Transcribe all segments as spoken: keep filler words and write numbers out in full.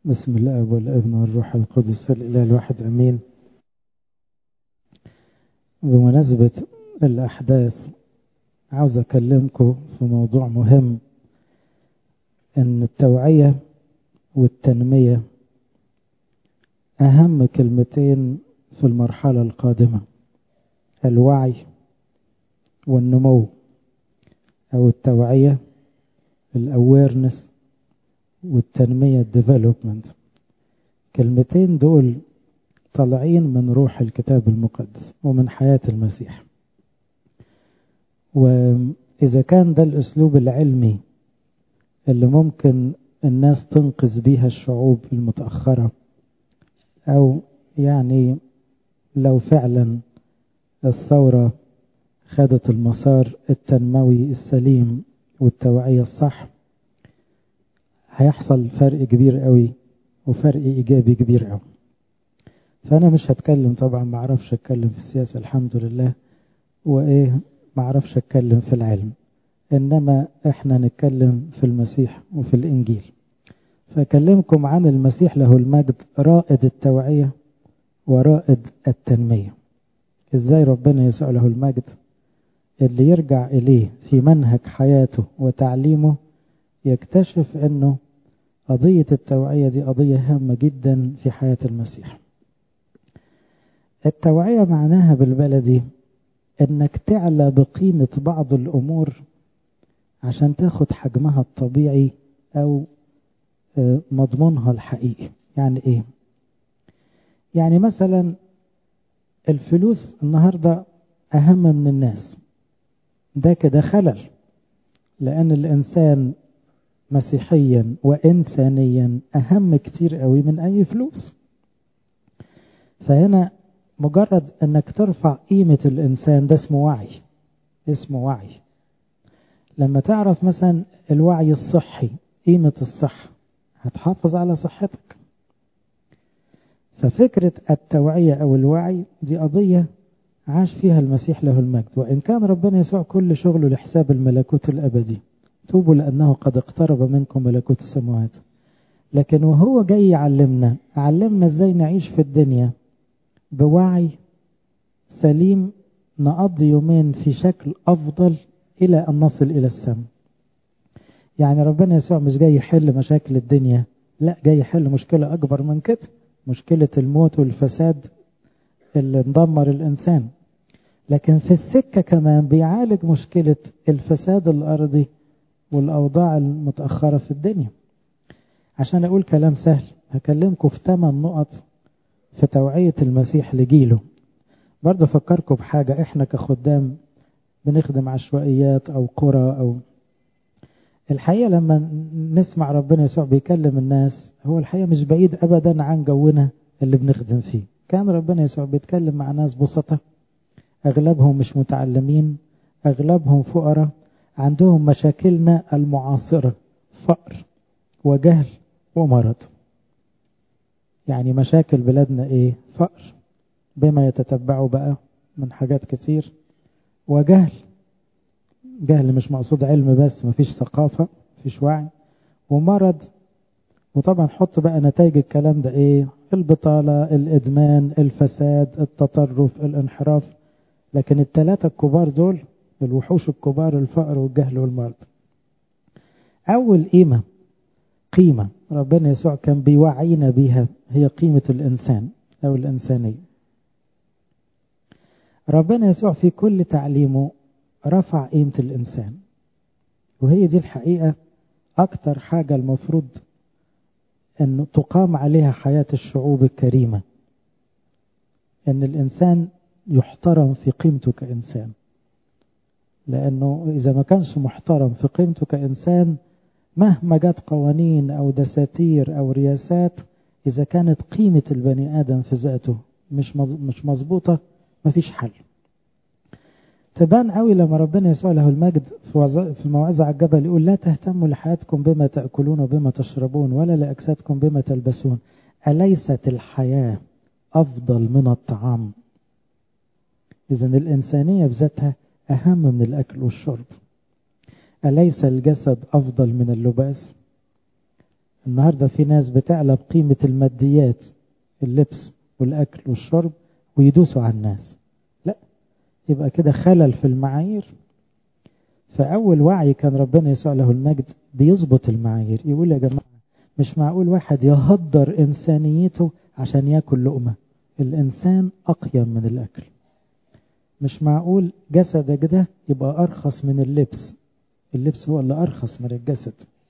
بسم الله والابن والروح القدس الإله الواحد أمين. بمناسبة الأحداث عاوز أكلمكم في موضوع مهم، أن التوعية والتنمية أهم كلمتين في المرحلة القادمة، الوعي والنمو، أو التوعية الأويرنس والتنمية الديفلوبمنت. كلمتين دول طالعين من روح الكتاب المقدس ومن حياة المسيح. وإذا كان ده الأسلوب العلمي اللي ممكن الناس تنقذ بيها الشعوب المتأخرة، أو يعني لو فعلا الثورة خدت المسار التنموي السليم والتوعية الصح، هيحصل فرق كبير قوي وفرق إيجابي كبير قوي. فأنا مش هتكلم طبعا، ما اعرفش أتكلم في السياسة الحمد لله، وإيه ما اعرفش أتكلم في العلم، إنما إحنا نتكلم في المسيح وفي الإنجيل. فأكلمكم عن المسيح له المجد، رائد التوعية ورائد التنمية. إزاي ربنا يسوع له المجد اللي يرجع إليه في منهج حياته وتعليمه يكتشف أنه قضية التوعية دي قضية هامة جدا في حياة المسيح. التوعية معناها بالبلدي أنك تعلى بقيمة بعض الأمور عشان تاخد حجمها الطبيعي أو مضمونها الحقيقي. يعني إيه؟ يعني مثلا الفلوس النهاردة أهم من الناس، ده كده خلل، لأن الإنسان مسيحيا وإنسانيا أهم كتير قوي من أي فلوس. فهنا مجرد أنك ترفع قيمة الإنسان ده اسمه وعي، اسمه وعي. لما تعرف مثلا الوعي الصحي، قيمة الصحة، هتحافظ على صحتك. ففكرة التوعية أو الوعي دي قضية عاش فيها المسيح له المجد، وإن كان ربنا يسوع كل شغله لحساب الملكوت الأبدي، توبوا لأنه قد اقترب منكم ملكوت السماوات. لكن وهو جاي يعلمنا، علمنا ازاي نعيش في الدنيا بوعي سليم، نقضي يومين في شكل أفضل إلى أن نصل إلى السماء. يعني ربنا يسوع مش جاي يحل مشاكل الدنيا، لا، جاي يحل مشكلة أكبر من كده، مشكلة الموت والفساد اللي مدمر الإنسان. لكن في السكة كمان بيعالج مشكلة الفساد الأرضي والأوضاع المتأخرة في الدنيا. عشان أقول كلام سهل هكلمكم في ثمان نقط في توعية المسيح لجيله. برضه أفكركم بحاجة، إحنا كخدام بنخدم عشوائيات أو قرى، أو الحقيقة لما نسمع ربنا يسوع بيكلم الناس، هو الحقيقة مش بعيد أبدا عن جونا اللي بنخدم فيه. كان ربنا يسوع بيتكلم مع ناس بسطة، أغلبهم مش متعلمين، أغلبهم فقراء، عندهم مشاكلنا المعاصرة، فقر وجهل ومرض. يعني مشاكل بلادنا إيه؟ فقر بما يتتبعه بقى من حاجات كتير، وجهل، جهل مش مقصود علم بس، مفيش ثقافة، مفيش وعي، ومرض. وطبعا حط بقى نتائج الكلام ده إيه؟ البطالة، الإدمان، الفساد، التطرف، الانحراف. لكن الثلاثة الكبار دول الوحوش الكبار، الفقر والجهل والمرض. أول قيمة قيمة ربنا يسوع كان بيوعينا بيها هي قيمة الإنسان أو الإنسانية. ربنا يسوع في كل تعليمه رفع قيمة الإنسان، وهي دي الحقيقة أكتر حاجة المفروض أن تقام عليها حياة الشعوب الكريمة، أن الإنسان يحترم في قيمته كإنسان. لأنه إذا ما كانش محترم في قيمته كإنسان، مهما جت قوانين أو دساتير أو رياسات، إذا كانت قيمة البني آدم في ذاته مش مش مظبوطة، مفيش حل. تبان قوي لما ربنا يسوع له المجد في الموعظة على الجبل يقول: لا تهتموا لحياتكم بما تأكلون وبما تشربون، ولا لأجسادكم بما تلبسون. أليست الحياة أفضل من الطعام؟ إذن الإنسانية بذاتها أهم من الأكل والشرب. أليس الجسد أفضل من اللباس؟ النهاردة في ناس بتعلى بقيمة الماديات، اللبس والأكل والشرب، ويدوسوا على الناس. لا، يبقى كده خلل في المعايير. فأول وعي كان ربنا يسوع له المجد بيظبط المعايير، يقول يا جماعة مش معقول واحد يهدر إنسانيته عشان يأكل لقمة، الإنسان أقيم من الأكل. مش معقول جسدك ده يبقى أرخص من اللبس، اللبس هو اللي أرخص من الجسد.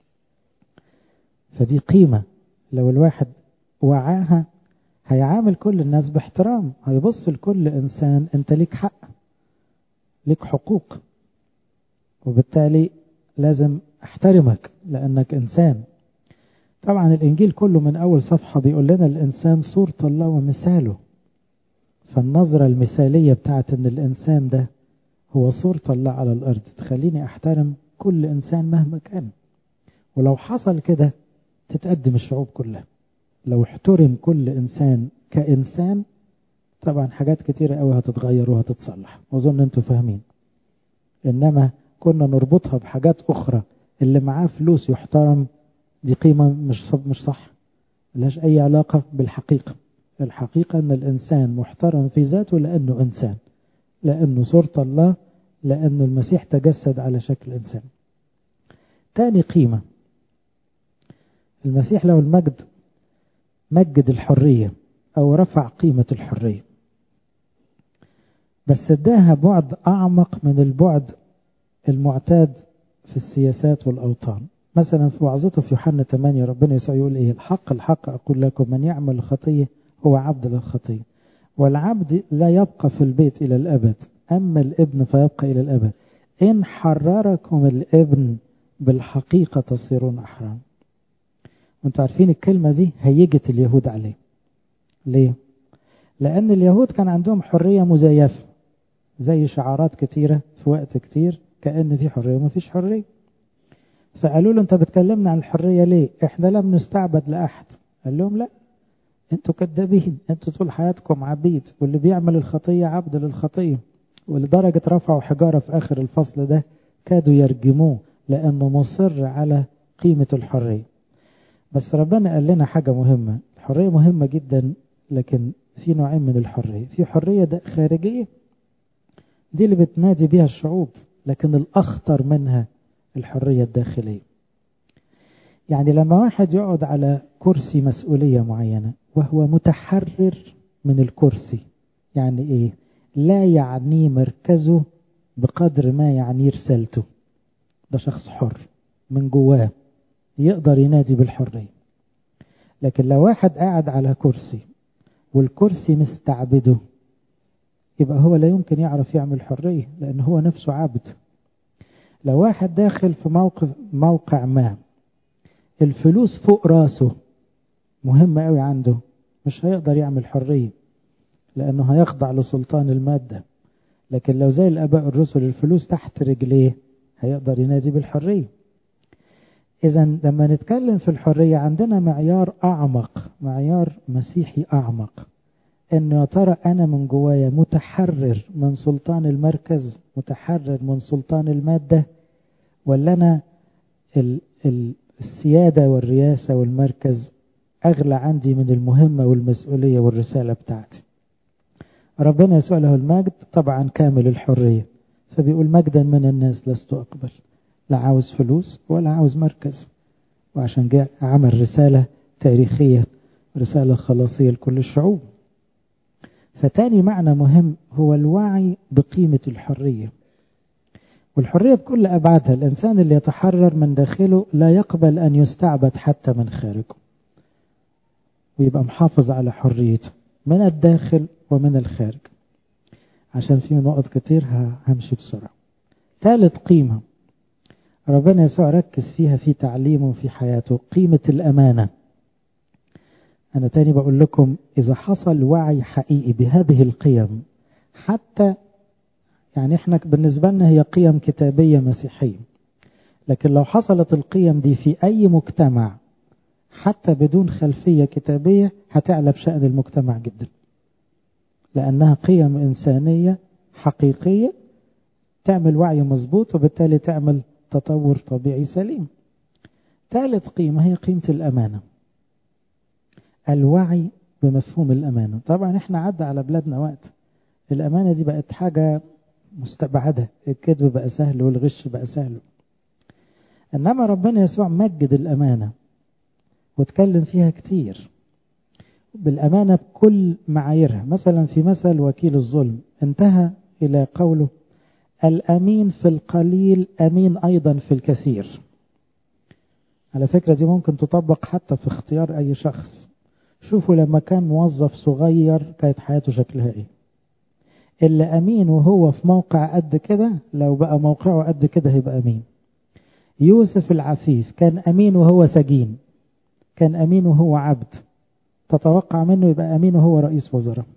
فدي قيمة لو الواحد وعاها هيعامل كل الناس باحترام، هيبص لكل إنسان أنت ليك حق، ليك حقوق، وبالتالي لازم احترمك لأنك إنسان. طبعا الإنجيل كله من أول صفحة بيقول لنا الإنسان صورة الله ومثاله، فالنظرة المثالية بتاعت أن الإنسان ده هو صورة الله على الأرض تخليني أحترم كل إنسان مهما كان. ولو حصل كده تتقدم الشعوب كلها، لو احترم كل إنسان كإنسان طبعا حاجات كتيرة قوي هتتغير وهتتصلح، وأظن أنتوا فاهمين. إنما كنا نربطها بحاجات أخرى، اللي معاه فلوس يحترم، دي قيمة مش مش صح، ملهاش أي علاقة بالحقيقة. الحقيقة أن الإنسان محترم في ذاته لأنه إنسان، لأنه صورة الله، لأنه المسيح تجسد على شكل إنسان. تاني قيمة، المسيح له المجد مجد الحرية أو رفع قيمة الحرية، بس اداها بعد أعمق من البعد المعتاد في السياسات والأوطان. مثلا في وعظته في يوحنا ثمانية ربنا يسوع يقول إيه؟ الحق الحق أقول لكم من يعمل الخطية هو عبد للخطية، والعبد لا يبقى في البيت إلى الأبد، أما الابن فيبقى إلى الأبد، إن حرركم الابن بالحقيقة تصيرون أحرار. وانتوا عارفين الكلمة دي هيجت اليهود عليه. ليه؟ لأن اليهود كان عندهم حرية مزيفة، زي شعارات كتيرة في وقت كتير كأن في حرية وما فيش حرية. فقالوا له انت بتكلمنا عن الحرية ليه؟ احنا لم نستعبد لأحد. قال لهم لا، انتوا كذابين، انتوا طول حياتكم عبيد، واللي بيعمل الخطية عبد للخطية. ولدرجة رفعوا حجارة في آخر الفصل ده كادوا يرجموه لأنه مصر على قيمة الحرية. بس ربنا قال لنا حاجة مهمة، الحرية مهمة جدا، لكن في نوعين من الحرية. في حرية خارجية دي اللي بتنادي بيها الشعوب، لكن الأخطر منها الحرية الداخلية. يعني لما واحد يقعد على كرسي مسؤولية معينة وهو متحرر من الكرسي، يعني إيه؟ لا يعني مركزه بقدر ما يعني رسالته، ده شخص حر من جواه يقدر ينادي بالحرية. لكن لو واحد قاعد على كرسي والكرسي مستعبده، يبقى هو لا يمكن يعرف يعمل حرية، لأن هو نفسه عبد. لو واحد داخل في موقف موقع ما الفلوس فوق راسه مهمة قوي عنده، مش هيقدر يعمل حرية، لأنه هيخضع لسلطان المادة. لكن لو زي الآباء الرسل الفلوس تحت رجليه هيقدر ينادي بالحرية. إذا لما نتكلم في الحرية عندنا معيار أعمق، معيار مسيحي أعمق، إنه يا ترى أنا من جوايا متحرر من سلطان المركز، متحرر من سلطان المادة، ولا أنا ال ال السيادة والرياسة والمركز أغلى عندي من المهمة والمسؤولية والرسالة بتاعتي. ربنا يسوع له المجد طبعا كامل الحرية، فبيقول مجدا من الناس لست أقبل، لا عاوز فلوس ولا عاوز مركز، وعشان جاء عمل رسالة تاريخية، رسالة خلاصية لكل الشعوب. فتاني معنى مهم هو الوعي بقيمة الحرية، والحرية بكل أبعادها. الإنسان اللي يتحرر من داخله لا يقبل أن يستعبد حتى من خارجه، ويبقى محافظ على حريته من الداخل ومن الخارج. عشان في نقط كتير همشي بسرعة. ثالث قيمة ربنا يسوع ركز فيها في تعليمه وفي حياته، قيمة الأمانة. أنا تاني بقول لكم إذا حصل وعي حقيقي بهذه القيم، حتى يعني إحنا بالنسبة لنا هي قيم كتابية مسيحية، لكن لو حصلت القيم دي في أي مجتمع حتى بدون خلفية كتابية هتعلى بشأن المجتمع جدا، لأنها قيم إنسانية حقيقية تعمل وعي مظبوط، وبالتالي تعمل تطور طبيعي سليم. ثالث قيمة هي قيمة الأمانة، الوعي بمفهوم الأمانة. طبعا احنا عدى على بلادنا وقت الأمانة دي بقت حاجة مستبعدة، الكذب بقى سهل والغش بقى سهل، إنما ربنا يسوع مجد الأمانة واتكلم فيها كتير بالأمانة بكل معاييرها. مثلا في مثل وكيل الظلم انتهى إلى قوله الأمين في القليل أمين أيضا في الكثير. على فكرة دي ممكن تطبق حتى في اختيار أي شخص. شوفوا لما كان موظف صغير كانت حياته شكلها إيه. اللي أمين وهو في موقع قد كده لو بقى موقعه قد كده هيبقى أمين. يوسف العفيف كان أمين وهو سجين، كان أمين وهو عبد، تتوقع منه يبقى أمين وهو رئيس وزراء.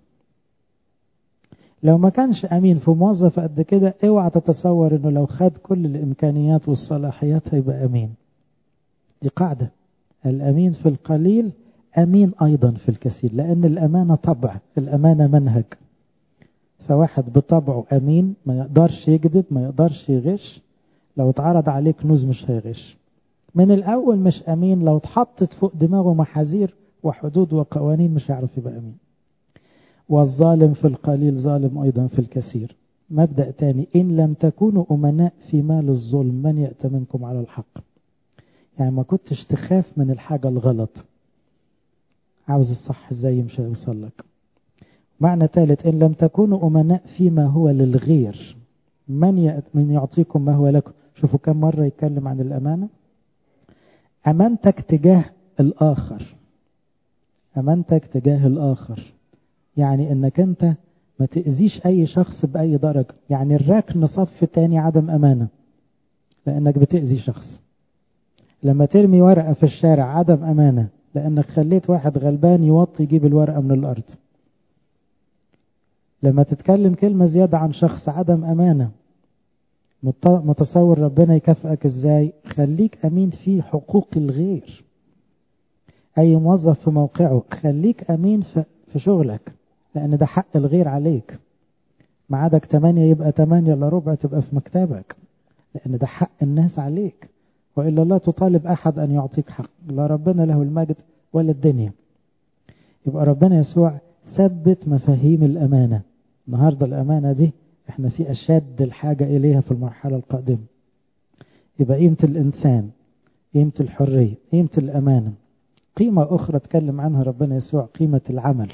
لو ما كانش أمين في موظف قد كده اوعى تتصور انه لو خد كل الإمكانيات والصلاحيات هيبقى أمين. دي قاعدة، الأمين في القليل أمين أيضا في الكثير، لأن الأمانة طبع، الأمانة منهج. فواحد بطبعه أمين ما يقدرش يكذب ما يقدرش يغش، لو اتعرض عليه كنوز مش هيغش. من الأول مش أمين، لو اتحطت فوق دماغه محاذير وحدود وقوانين مش هيعرف يبقى أمين. والظالم في القليل ظالم أيضا في الكثير. مبدأ تاني، إن لم تكونوا أمناء في مال الظلم من يأتمنكم على الحق. يعني ما كنتش تخاف من الحاجة الغلط، عاوز الصح ازاي مش هيوصل لك. معنى ثالث، إن لم تكونوا أمناء فيما هو للغير من من يعطيكم ما هو لكم. شوفوا كم مرة يتكلم عن الأمانة. أمانتك تجاه الآخر، أمانتك تجاه الآخر يعني إنك أنت ما تأذيش أي شخص بأي درجة. يعني الركن صف تاني عدم أمانة لأنك بتأذي شخص. لما ترمي ورقة في الشارع عدم أمانة لأنك خليت واحد غلبان يوطي يجيب الورقة من الأرض. لما تتكلم كلمة زيادة عن شخص عدم أمانة. متصور ربنا يكافئك ازاي؟ خليك أمين في حقوق الغير. أي موظف في موقعه خليك أمين في شغلك لأن ده حق الغير عليك. معادك تمانية يبقى تمانية إلا ربع تبقى في مكتبك لأن ده حق الناس عليك، وإلا لا تطالب أحد أن يعطيك حق، لا ربنا له المجد ولا الدنيا. يبقى ربنا يسوع ثبت مفاهيم الأمانة. النهاردة الأمانة دي احنا في أشد الحاجة إليها في المرحلة القادمة. يبقى قيمة الإنسان، قيمة الحرية، قيمة الأمانة. قيمة أخرى اتكلم عنها ربنا يسوع، قيمة العمل.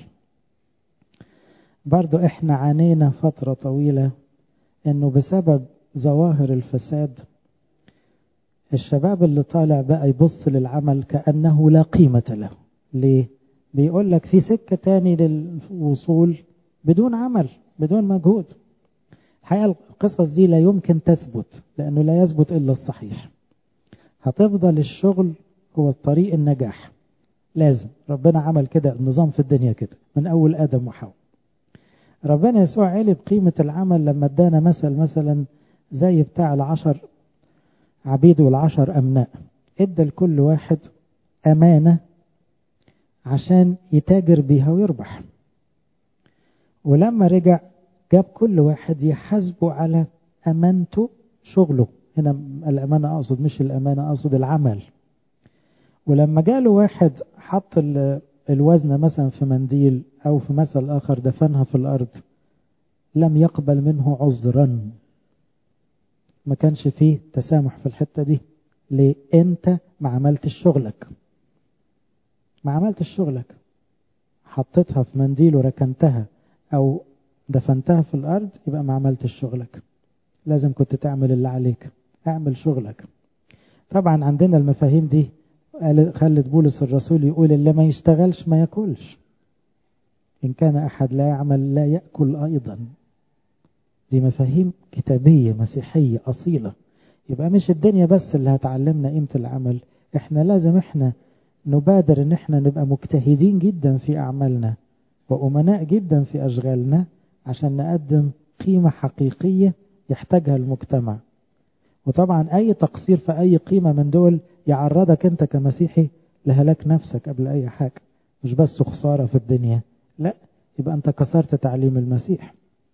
برضو احنا عانينا فترة طويلة انه بسبب ظواهر الفساد الشباب اللي طالع بقى يبص للعمل كأنه لا قيمة له. ليه؟ بيقول لك في سكة تاني للوصول بدون عمل بدون مجهود. الحقيقة القصص دي لا يمكن تثبت لأنه لا يثبت إلا الصحيح. هتفضل الشغل هو الطريق النجاح، لازم. ربنا عمل كده النظام في الدنيا كده من أول آدم وحواء. ربنا يسوع علي بقيمة العمل لما ادانا مثل مثلا زي بتاع العشر عبيد والعشر أمناء. ادى لكل واحد أمانة عشان يتاجر بيها ويربح، ولما رجع جاب كل واحد يحاسبه على أمانته شغله. هنا الأمانة أقصد مش الأمانة، أقصد العمل. ولما جاله واحد حط الوزن مثلا في منديل أو في مثل آخر دفنها في الأرض لم يقبل منه عذرا. ما كانش فيه تسامح في الحتة دي. ليه؟ أنت ما عملتش شغلك، ما عملتش شغلك. حطيتها في منديل وركنتها أو دفنتها في الأرض يبقى ما عملتش شغلك. لازم كنت تعمل اللي عليك، اعمل شغلك. طبعا عندنا المفاهيم دي خلت بولس الرسول يقول اللي ما يشتغلش ما يأكلش. إن كان أحد لا يعمل لا يأكل أيضا. دي مفاهيم كتابية مسيحية أصيلة. يبقى مش الدنيا بس اللي هتعلمنا قيمة العمل، احنا لازم احنا نبادر ان احنا نبقى مجتهدين جدا في أعمالنا وأمناء جدا في أشغالنا عشان نقدم قيمة حقيقية يحتاجها المجتمع. وطبعا أي تقصير في أي قيمة من دول يعرضك أنت كمسيحي لهلاك نفسك قبل أي حاجة، مش بس خسارة في الدنيا، لا، يبقى أنت كسرت تعليم المسيح.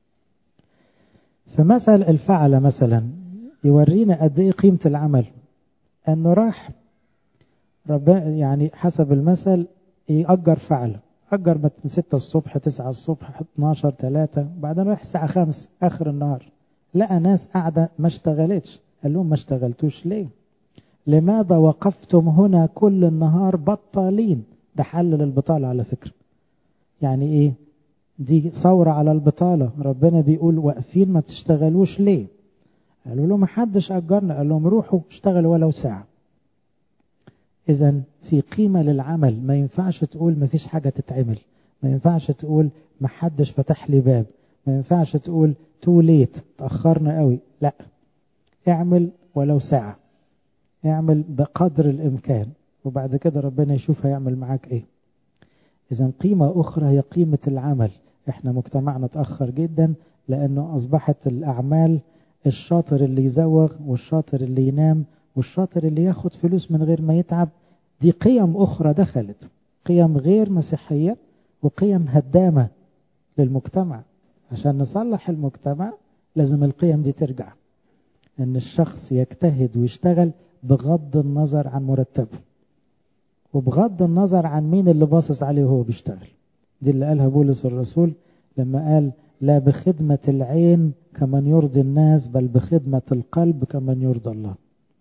فمثل الفعل مثلا يورينا قد إيه قيمة العمل. أنه راح ربنا يعني حسب المثل يأجر فعله، أجر من ستة الصبح تسعة الصبح اتناشر تلاتة، بعدين راح الساعة خمسة آخر النهار لقى ناس قاعدة ما اشتغلتش. قال لهم ما اشتغلتوش ليه؟ لماذا وقفتم هنا كل النهار بطالين؟ ده حل للبطالة على فكرة. يعني ايه؟ دي ثورة على البطالة. ربنا بيقول واقفين ما تشتغلوش ليه؟ قالوا له ما حدش أجرنا. قال لهم روحوا اشتغلوا ولو ساعة. إذن في قيمة للعمل. ما ينفعش تقول ما فيش حاجة تتعمل، ما ينفعش تقول ما حدش فتح لي باب، ما ينفعش تقول تو ليت تأخرنا قوي. لا، اعمل ولو ساعة، اعمل بقدر الإمكان، وبعد كده ربنا يشوف هيعمل معاك ايه. إذن قيمة أخرى هي قيمة العمل. احنا مجتمعنا تأخر جدا لأنه أصبحت الأعمال الشاطر اللي يزوغ والشاطر اللي ينام والشاطر اللي ياخد فلوس من غير ما يتعب. دي قيم أخرى دخلت، قيم غير مسيحية وقيم هدامة للمجتمع. عشان نصلح المجتمع لازم القيم دي ترجع، ان الشخص يجتهد ويشتغل بغض النظر عن مرتبه وبغض النظر عن مين اللي باصص عليه وهو بيشتغل. دي اللي قالها بولس الرسول لما قال لا بخدمة العين كمن يرضي الناس بل بخدمة القلب كمن يرضي الله.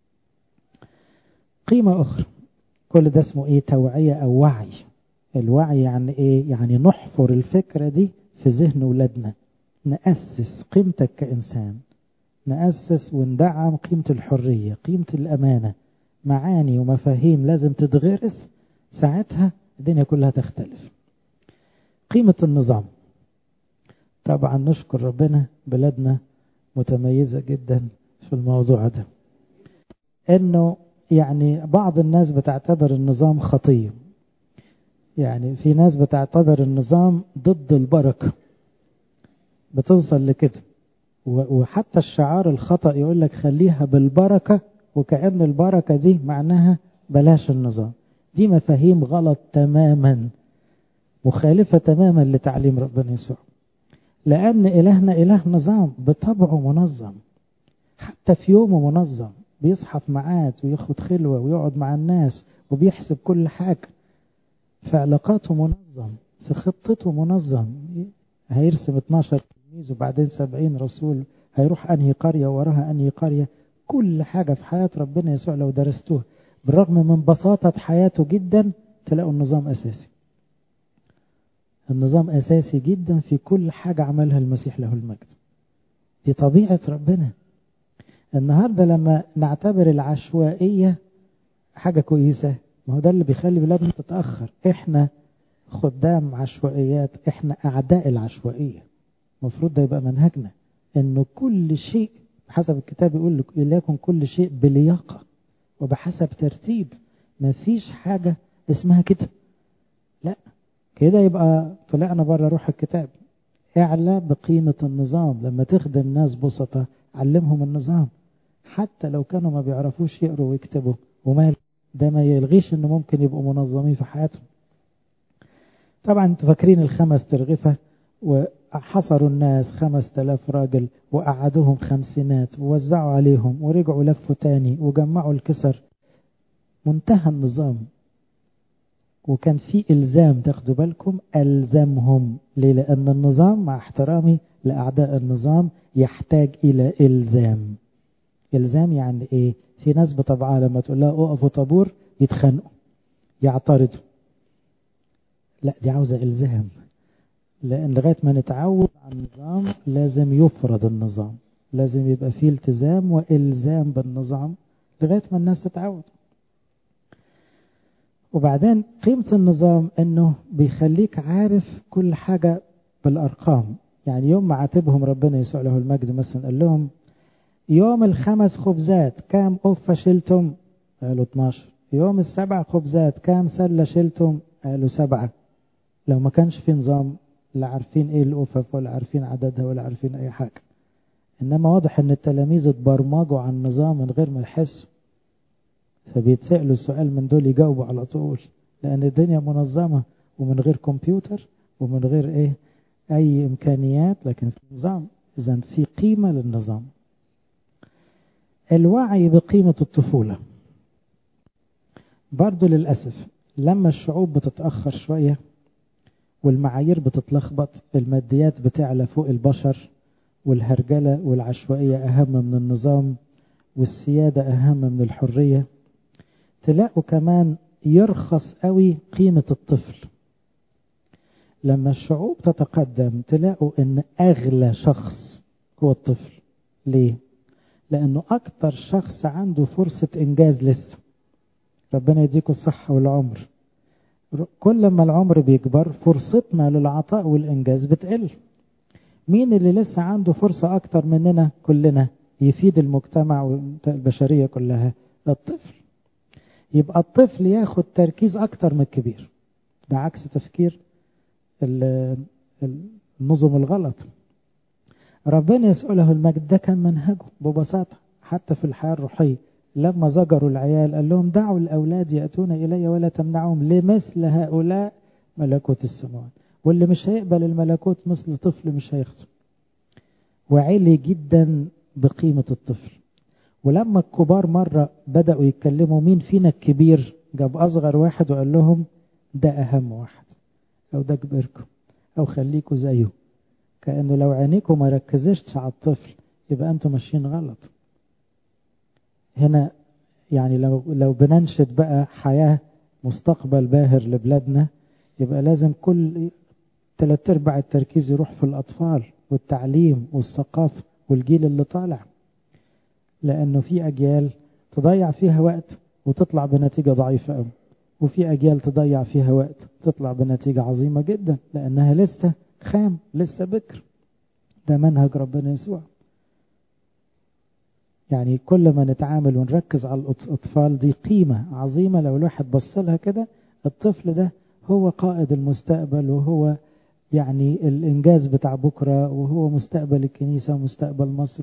قيمة أخرى، كل ده اسمه ايه؟ توعية أو وعي. الوعي يعني ايه؟ يعني نحفر الفكرة دي في ذهن ولادنا، نأسس قيمتك كإنسان، نأسس وندعم قيمة الحرية، قيمة الأمانة، معاني ومفاهيم لازم تتغرس، ساعتها الدنيا كلها تختلف. قيمة النظام، طبعا نشكر ربنا بلادنا متميزة جدا في الموضوع ده. انه يعني بعض الناس بتعتبر النظام خطية، يعني في ناس بتعتبر النظام ضد البركة، بتوصل لكده. وحتى الشعار الخطأ يقول لك خليها بالبركة، وكأن البركة دي معناها بلاش النظام. دي مفاهيم غلط تماما، مخالفة تماما لتعليم ربنا يسوع. لأن إلهنا إله نظام، بطبعه منظم، حتى في يومه منظم، بيصحى في ميعاد وياخد خلوة ويقعد مع الناس وبيحسب كل حاجة. في علاقاته منظم، في خطته منظم. هيرسم اتناشر تلميذ وبعدين سبعين رسول، هيروح أنهي قرية وراها أنهي قرية. كل حاجة في حياة ربنا يسوع لو درستوها بالرغم من بساطة حياته جدا تلاقوا النظام أساسي. النظام أساسي جدا في كل حاجة عملها المسيح له المجد. دي طبيعة ربنا. النهاردة لما نعتبر العشوائية حاجة كويسة، ما هو ده اللي بيخلي بلادنا تتأخر. احنا خدام عشوائيات، احنا أعداء العشوائية. المفروض ده يبقى منهجنا، انه كل شيء حسب الكتاب يقول لكم كل شيء بلياقة وبحسب ترتيب. ما فيش حاجة اسمها كده، لا كده يبقى طلعنا بره روح الكتاب. اعلى بقيمة النظام. لما تخدم ناس بسطة علمهم النظام، حتى لو كانوا ما بيعرفوش يقروا ويكتبوا، ومال ده ما يلغيش انه ممكن يبقوا منظمين في حياتهم. طبعا انتوا فاكرين الخمس ترغفة، وحصروا الناس خمس تلاف راجل وقعدوهم خمسينات ووزعوا عليهم ورجعوا لفوا تاني وجمعوا الكسر. منتهى النظام. وكان في إلزام، تاخدوا بالكم، ألزمهم. ليه؟ لأن النظام مع احترامي لأعداء النظام يحتاج إلى إلزام. إلزام يعني إيه؟ في ناس بطبعها لما تقول لها أقفوا طابور يتخانقوا يعترضوا. لا، دي عاوزة إلزام. لأن لغاية ما نتعود على النظام لازم يفرض النظام، لازم يبقى فيه التزام وإلزام بالنظام لغاية ما الناس تتعود. وبعدين قيمة النظام انه بيخليك عارف كل حاجة بالارقام. يعني يوم ما عاتبهم ربنا يسوع له المجد مثلا قال لهم يوم الخمس خبزات كام أفة شلتم؟ قالوا اتناشر. يوم السبع خبزات كام سلة شلتم؟ قالوا سبعة. لو ما كانش في نظام لا عارفين ايه الأفف ولا عارفين عددها ولا عارفين اي حاجة. انما واضح ان التلاميذ اتبرمجوا على النظام من غير ما يحسوا، فبيتسألوا السؤال من دول يجاوبوا على طول، لأن الدنيا منظمة ومن غير كمبيوتر ومن غير إيه أي إمكانيات، لكن في نظام. إذن في قيمة للنظام. الوعي بقيمة الطفولة. برضو للأسف لما الشعوب بتتأخر شوية والمعايير بتتلخبط، الماديات بتعلى فوق البشر، والهرجلة والعشوائية أهم من النظام، والسيادة أهم من الحرية، تلاقوا كمان يرخص قوي قيمة الطفل. لما الشعوب تتقدم تلاقوا ان اغلى شخص هو الطفل. ليه؟ لانه اكتر شخص عنده فرصة انجاز لسه. ربنا يديكم الصحة والعمر. كل ما العمر بيكبر فرصتنا للعطاء والانجاز بتقل. مين اللي لسه عنده فرصة اكتر مننا كلنا يفيد المجتمع والبشرية كلها؟ الطفل. يبقى الطفل ياخد تركيز اكتر من الكبير. ده عكس تفكير النظم الغلط. ربنا يسأله المجد ده كان منهجه ببساطة حتى في الحياة الروحية. لما زجروا العيال قال لهم دعوا الأولاد يأتون إلي ولا تمنعهم لمثل هؤلاء ملكوت السماوات. واللي مش هيقبل الملكوت مثل طفل مش هياخده. وعلي جدا بقيمة الطفل. ولما الكبار مرة بدأوا يتكلموا مين فينا الكبير، جاب أصغر واحد وقال لهم ده أهم واحد، أو ده كبركم، أو خليكوا زيه. كأنه لو عينيكم ما ركزتش على الطفل يبقى أنتم ماشيين غلط. هنا يعني لو لو بننشد بقى حياة مستقبل باهر لبلادنا، يبقى لازم كل ثلاث ارباع التركيز يروح في الأطفال والتعليم والثقافة والجيل اللي طالع. لأنه في أجيال تضيع فيها وقت وتطلع بنتيجة ضعيفة أوي، وفي أجيال تضيع فيها وقت تطلع بنتيجة عظيمة جدا لأنها لسه خام، لسه بكر. ده منهج ربنا يسوع. يعني كل ما نتعامل ونركز على الأطفال دي قيمة عظيمة. لو الواحد بصلها كده، الطفل ده هو قائد المستقبل، وهو يعني الإنجاز بتاع بكرة، وهو مستقبل الكنيسة ومستقبل مصر.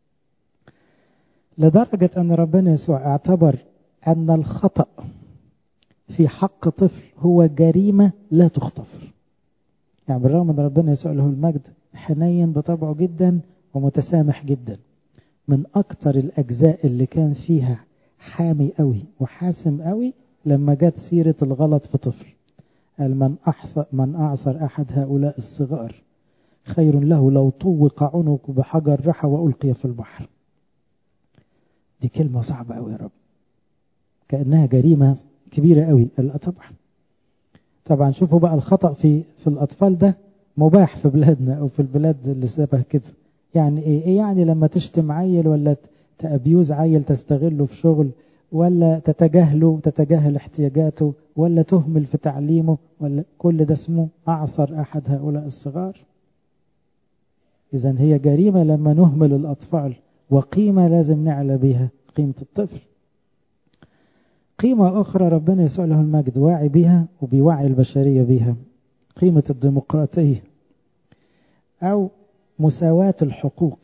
لدرجة أن ربنا يسوع اعتبر أن الخطأ في حق طفل هو جريمة لا تغتفر. يعني بالرغم أن ربنا يسوع له المجد حنين بطبعه جدا ومتسامح جدا، من أكتر الأجزاء اللي كان فيها حامي قوي وحاسم قوي لما جت سيرة الغلط في طفل. قال من أحصر من أعثر أحد هؤلاء الصغار خير له لو طوق عنق بحجر رحى وألقي في البحر. دي كلمة صعبة قوي يا رب، كأنها جريمة كبيرة قوي. لا طبعا طبعا. شوفوا بقى الخطأ في في الأطفال ده مباح في بلادنا أو في البلاد اللي شبه كده. يعني إيه؟ إيه يعني لما تشتم عيل ولا تأبيوز عيل تستغله في شغل، ولا تتجاهله تتجاهل احتياجاته، ولا تهمل في تعليمه، ولا كل ده اسمه أعثر أحد هؤلاء الصغار. إذن هي جريمة لما نهمل الأطفال، وقيمة لازم نعلى بها قيمة الطفل. قيمة أخرى ربنا يسوع له المجد واعي بها وبيوعي البشرية بها، قيمة الديمقراطية أو مساواة الحقوق.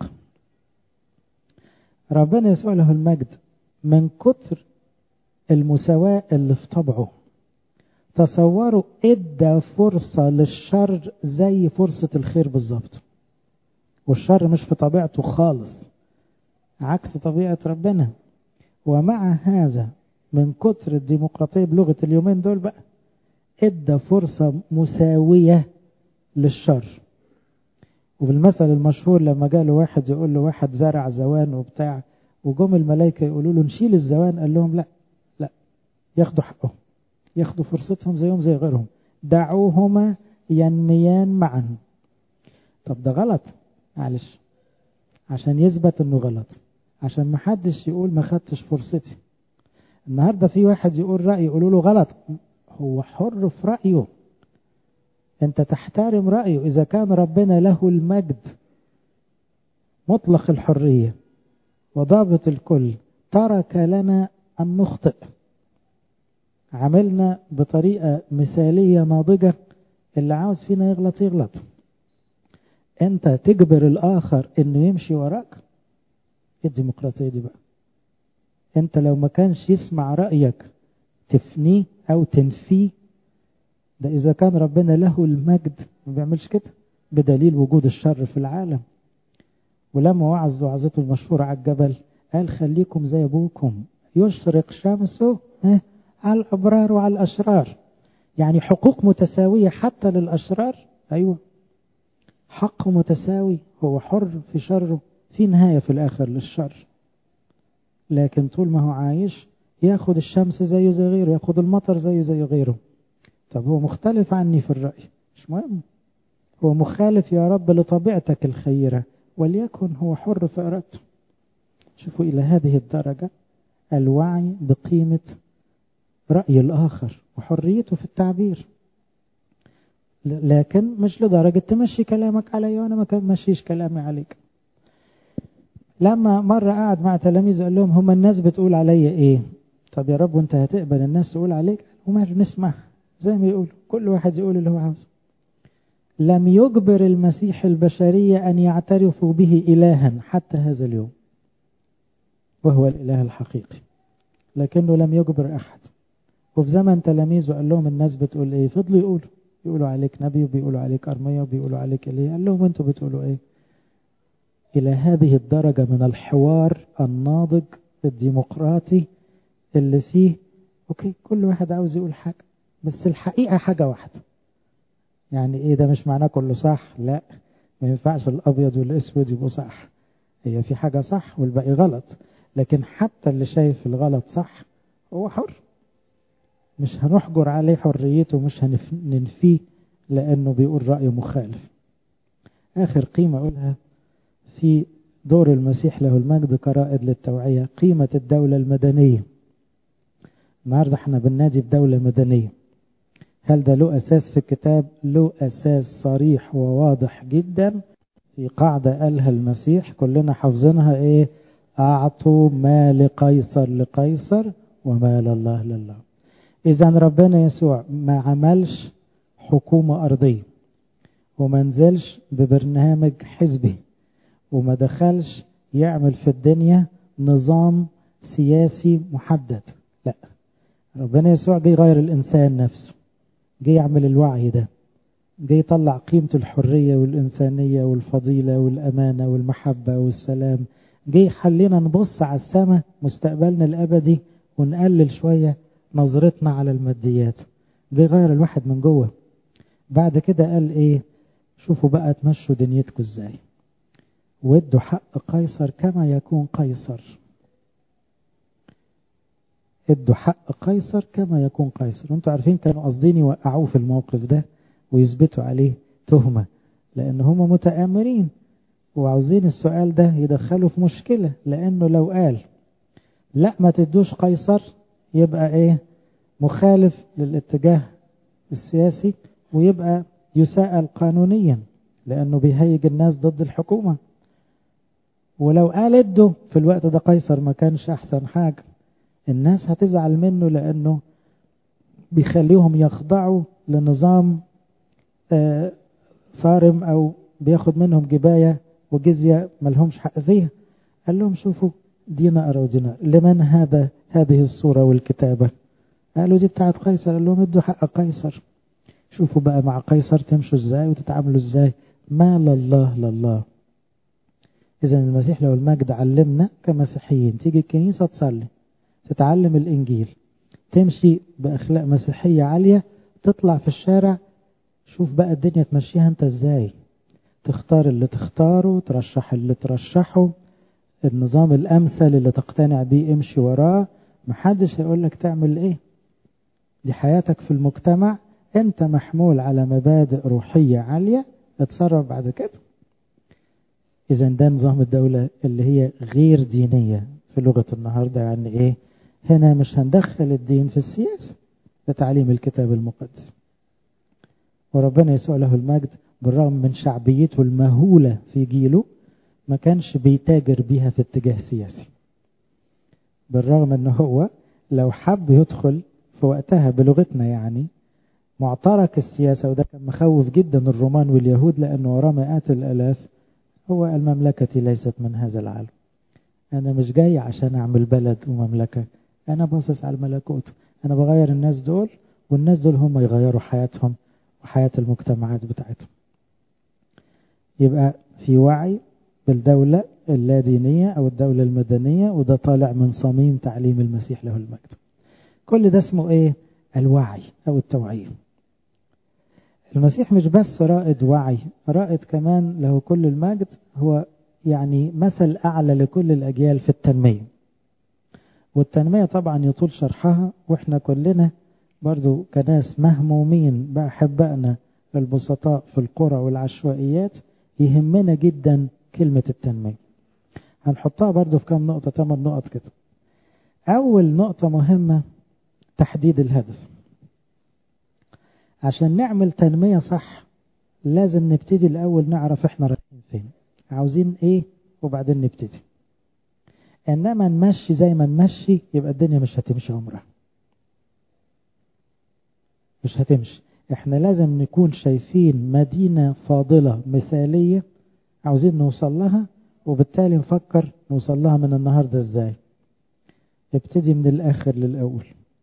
ربنا يسوع له المجد من كتر المساواة اللي في طبعه، تصوروا ادى فرصة للشر زي فرصة الخير بالظبط. والشر مش في طبيعته خالص، عكس طبيعة ربنا. ومع هذا من كتر الديمقراطية بلغة اليومين دول بقى ادى فرصة مساوية للشر. وبالمثل المشهور لما جاء له واحد يقول له واحد زرع زوان وبتاع، وجم الملائكة يقولوا له نشيل الزوان، قال لهم لا لا، ياخدوا حقهم، ياخدوا فرصتهم زيهم زي غيرهم، دعوهما ينميان معا. طب ده غلط، معلش، عشان يثبت انه غلط، عشان ما حدش يقول ما خدتش فرصتي. النهاردة في واحد يقول رأي يقولوا له غلط، هو حر في رأيه، انت تحترم رأيه. اذا كان ربنا له المجد مطلق الحرية وضابط الكل ترك لنا أن نخطئ، عملنا بطريقة مثالية ناضجة، اللي عاوز فينا يغلط يغلط. انت تجبر الآخر انه يمشي وراك؟ ايه الديمقراطية دي بقى؟ انت لو ما كانش يسمع رأيك تفنيه او تنفيه. ده اذا كان ربنا له المجد ما بيعملش كده، بدليل وجود الشر في العالم. ولما وعظ وعظته المشهورة على الجبل قال خليكم زي ابوكم يشرق شمسه على الأبرار وعلى الأشرار. يعني حقوق متساوية حتى للأشرار، أيوة حق متساوي، هو حر في شره، في نهاية في الآخر للشر، لكن طول ما هو عايش ياخد الشمس زيه زي غيره، ياخد المطر زيه زي غيره. طب هو مختلف عني في الرأي، مش مهم، هو مخالف يا رب لطبيعتك الخيرة، وليكن هو حر في إرادته. شوفوا إلى هذه الدرجة الوعي بقيمة رأي الآخر وحريته في التعبير، لكن مش لدرجة تمشي كلامك علي وأنا ما تمشيش كلامي عليك. لما مرة قاعد مع تلاميذ قال لهم هم الناس بتقول علي إيه؟ طب يا رب وانت هتقبل الناس تقول عليك؟ وما نسمع زي ما يقولوا، كل واحد يقول اللي هو عاوزه. لم يجبر المسيح البشرية أن يعترفوا به إلها حتى هذا اليوم، وهو الإله الحقيقي، لكنه لم يجبر أحد. وفي زمن تلاميذه قال لهم الناس بتقول إيه؟ فضلوا يقولوا، يقولوا عليك نبي، وبيقولوا عليك أرمية، وبيقولوا عليك إليه. قال لهم أنتوا بتقولوا إيه؟ إلى هذه الدرجة من الحوار الناضج الديمقراطي اللي فيه أوكي كل واحد عاوز يقول حاجة، بس الحقيقة حاجة واحدة. يعني إيه ده؟ مش معناه كله صح، لا، ما ينفعش الأبيض والأسود يبقوا صح، هي في حاجة صح والباقي غلط، لكن حتى اللي شايف الغلط صح هو حر، مش هنحجر عليه حريته، مش هننفيه لأنه بيقول رأي مخالف. آخر قيمة أقولها في دور المسيح له المجد كرائد للتوعية، قيمة الدولة المدنية. النهاردة احنا بننادي بدولة مدنية، هل ده له أساس في الكتاب؟ له أساس صريح وواضح جدا في قاعدة قالها المسيح كلنا حافظينها، ايه؟ أعطوا ما لقيصر لقيصر وما لله لله. إذا ربنا يسوع ما عملش حكومة أرضية، وما نزلش ببرنامج حزبي، وما دخلش يعمل في الدنيا نظام سياسي محدد، لا، ربنا يسوع جه يغير الإنسان نفسه، جه يعمل الوعي ده، جه يطلع قيمة الحرية والإنسانية والفضيلة والأمانة والمحبة والسلام، جه يخلينا نبص على السماء مستقبلنا الأبدي ونقلل شوية نظرتنا على الماديات، جه يغير الواحد من جوه. بعد كده قال ايه؟ شوفوا بقى تمشوا دنيتكم ازاي، وادوا حق قيصر كما يكون قيصر، ادوا حق قيصر كما يكون قيصر. وانتوا عارفين كانوا قاصدين يوقعوه في الموقف ده ويثبتوا عليه تهمة، لان هم متآمرين وعاوزين السؤال ده يدخلوا في مشكلة، لانه لو قال لا ما تدوش قيصر يبقى ايه؟ مخالف للاتجاه السياسي، ويبقى يساءل قانونيا لانه بيهيج الناس ضد الحكومة. ولو قال ادوا في الوقت ده قيصر ما كانش احسن حاجة، الناس هتزعل منه لانه بيخليهم يخضعوا لنظام آه صارم، او بياخد منهم جباية وجزية ملهمش حق فيها. قال لهم شوفوا دينار ودينار، لمن هذا هذه الصورة والكتابة؟ قالوا دي بتاعت قيصر. قال لهم ادوا حق قيصر. شوفوا بقى مع قيصر تمشوا ازاي وتتعاملوا ازاي، ما لله لله. اذا المسيح له المجد علمنا كمسيحيين تيجي الكنيسة تصلي، تتعلم الانجيل، تمشي باخلاق مسيحية عالية، تطلع في الشارع شوف بقى الدنيا تمشيها انت ازاي، تختار اللي تختاره، ترشح اللي ترشحه، النظام الامثل اللي تقتنع بيه امشي وراه، محدش هيقول لك تعمل ايه. دي حياتك في المجتمع، انت محمول على مبادئ روحية عالية، اتصرف بعد كده. اذا ده نظام الدولة اللي هي غير دينية في لغة النهاردة. يعني ايه؟ هنا مش هندخل الدين في السياسة، ده تعليم الكتاب المقدس. وربنا يسوع له المجد بالرغم من شعبيته المهولة في جيله ما كانش بيتاجر بيها في اتجاه سياسي، بالرغم انه هو لو حب يدخل في وقتها بلغتنا يعني معترك السياسة، وده كان مخوف جدا الرومان واليهود لأنه وراه مئات الآلاف، هو المملكة ليست من هذا العالم، أنا مش جاي عشان أعمل بلد ومملكة، أنا باصص على الملكوت، أنا بغير الناس دول، والناس دول هم يغيروا حياتهم وحياة المجتمعات بتاعتهم. يبقى في وعي بالدولة اللادينية أو الدولة المدنية، وده طالع من صميم تعليم المسيح له المجد. كل ده اسمه ايه؟ الوعي او التوعية. المسيح مش بس رائد وعي، رائد كمان له كل المجد، هو يعني مثل اعلى لكل الاجيال في التنمية. والتنمية طبعا يطول شرحها، واحنا كلنا برضو كناس مهمومين بأحبائنا البسطاء في القرى والعشوائيات يهمنا جدا كلمة التنمية. هنحطها برضو في كام نقطة، ثمان نقط كده. أول نقطة مهمة تحديد الهدف. عشان نعمل تنمية صح لازم نبتدي الأول نعرف احنا رايحين فين، عاوزين ايه، وبعدين نبتدي. انما نمشي زي ما نمشي يبقى الدنيا مش هتمشي عمرها، مش هتمشي. احنا لازم نكون شايفين مدينة فاضلة مثالية عاوزين نوصل لها، وبالتالي نفكر نوصل لها من النهاردة ازاي. ابتدي من الاخر للاول،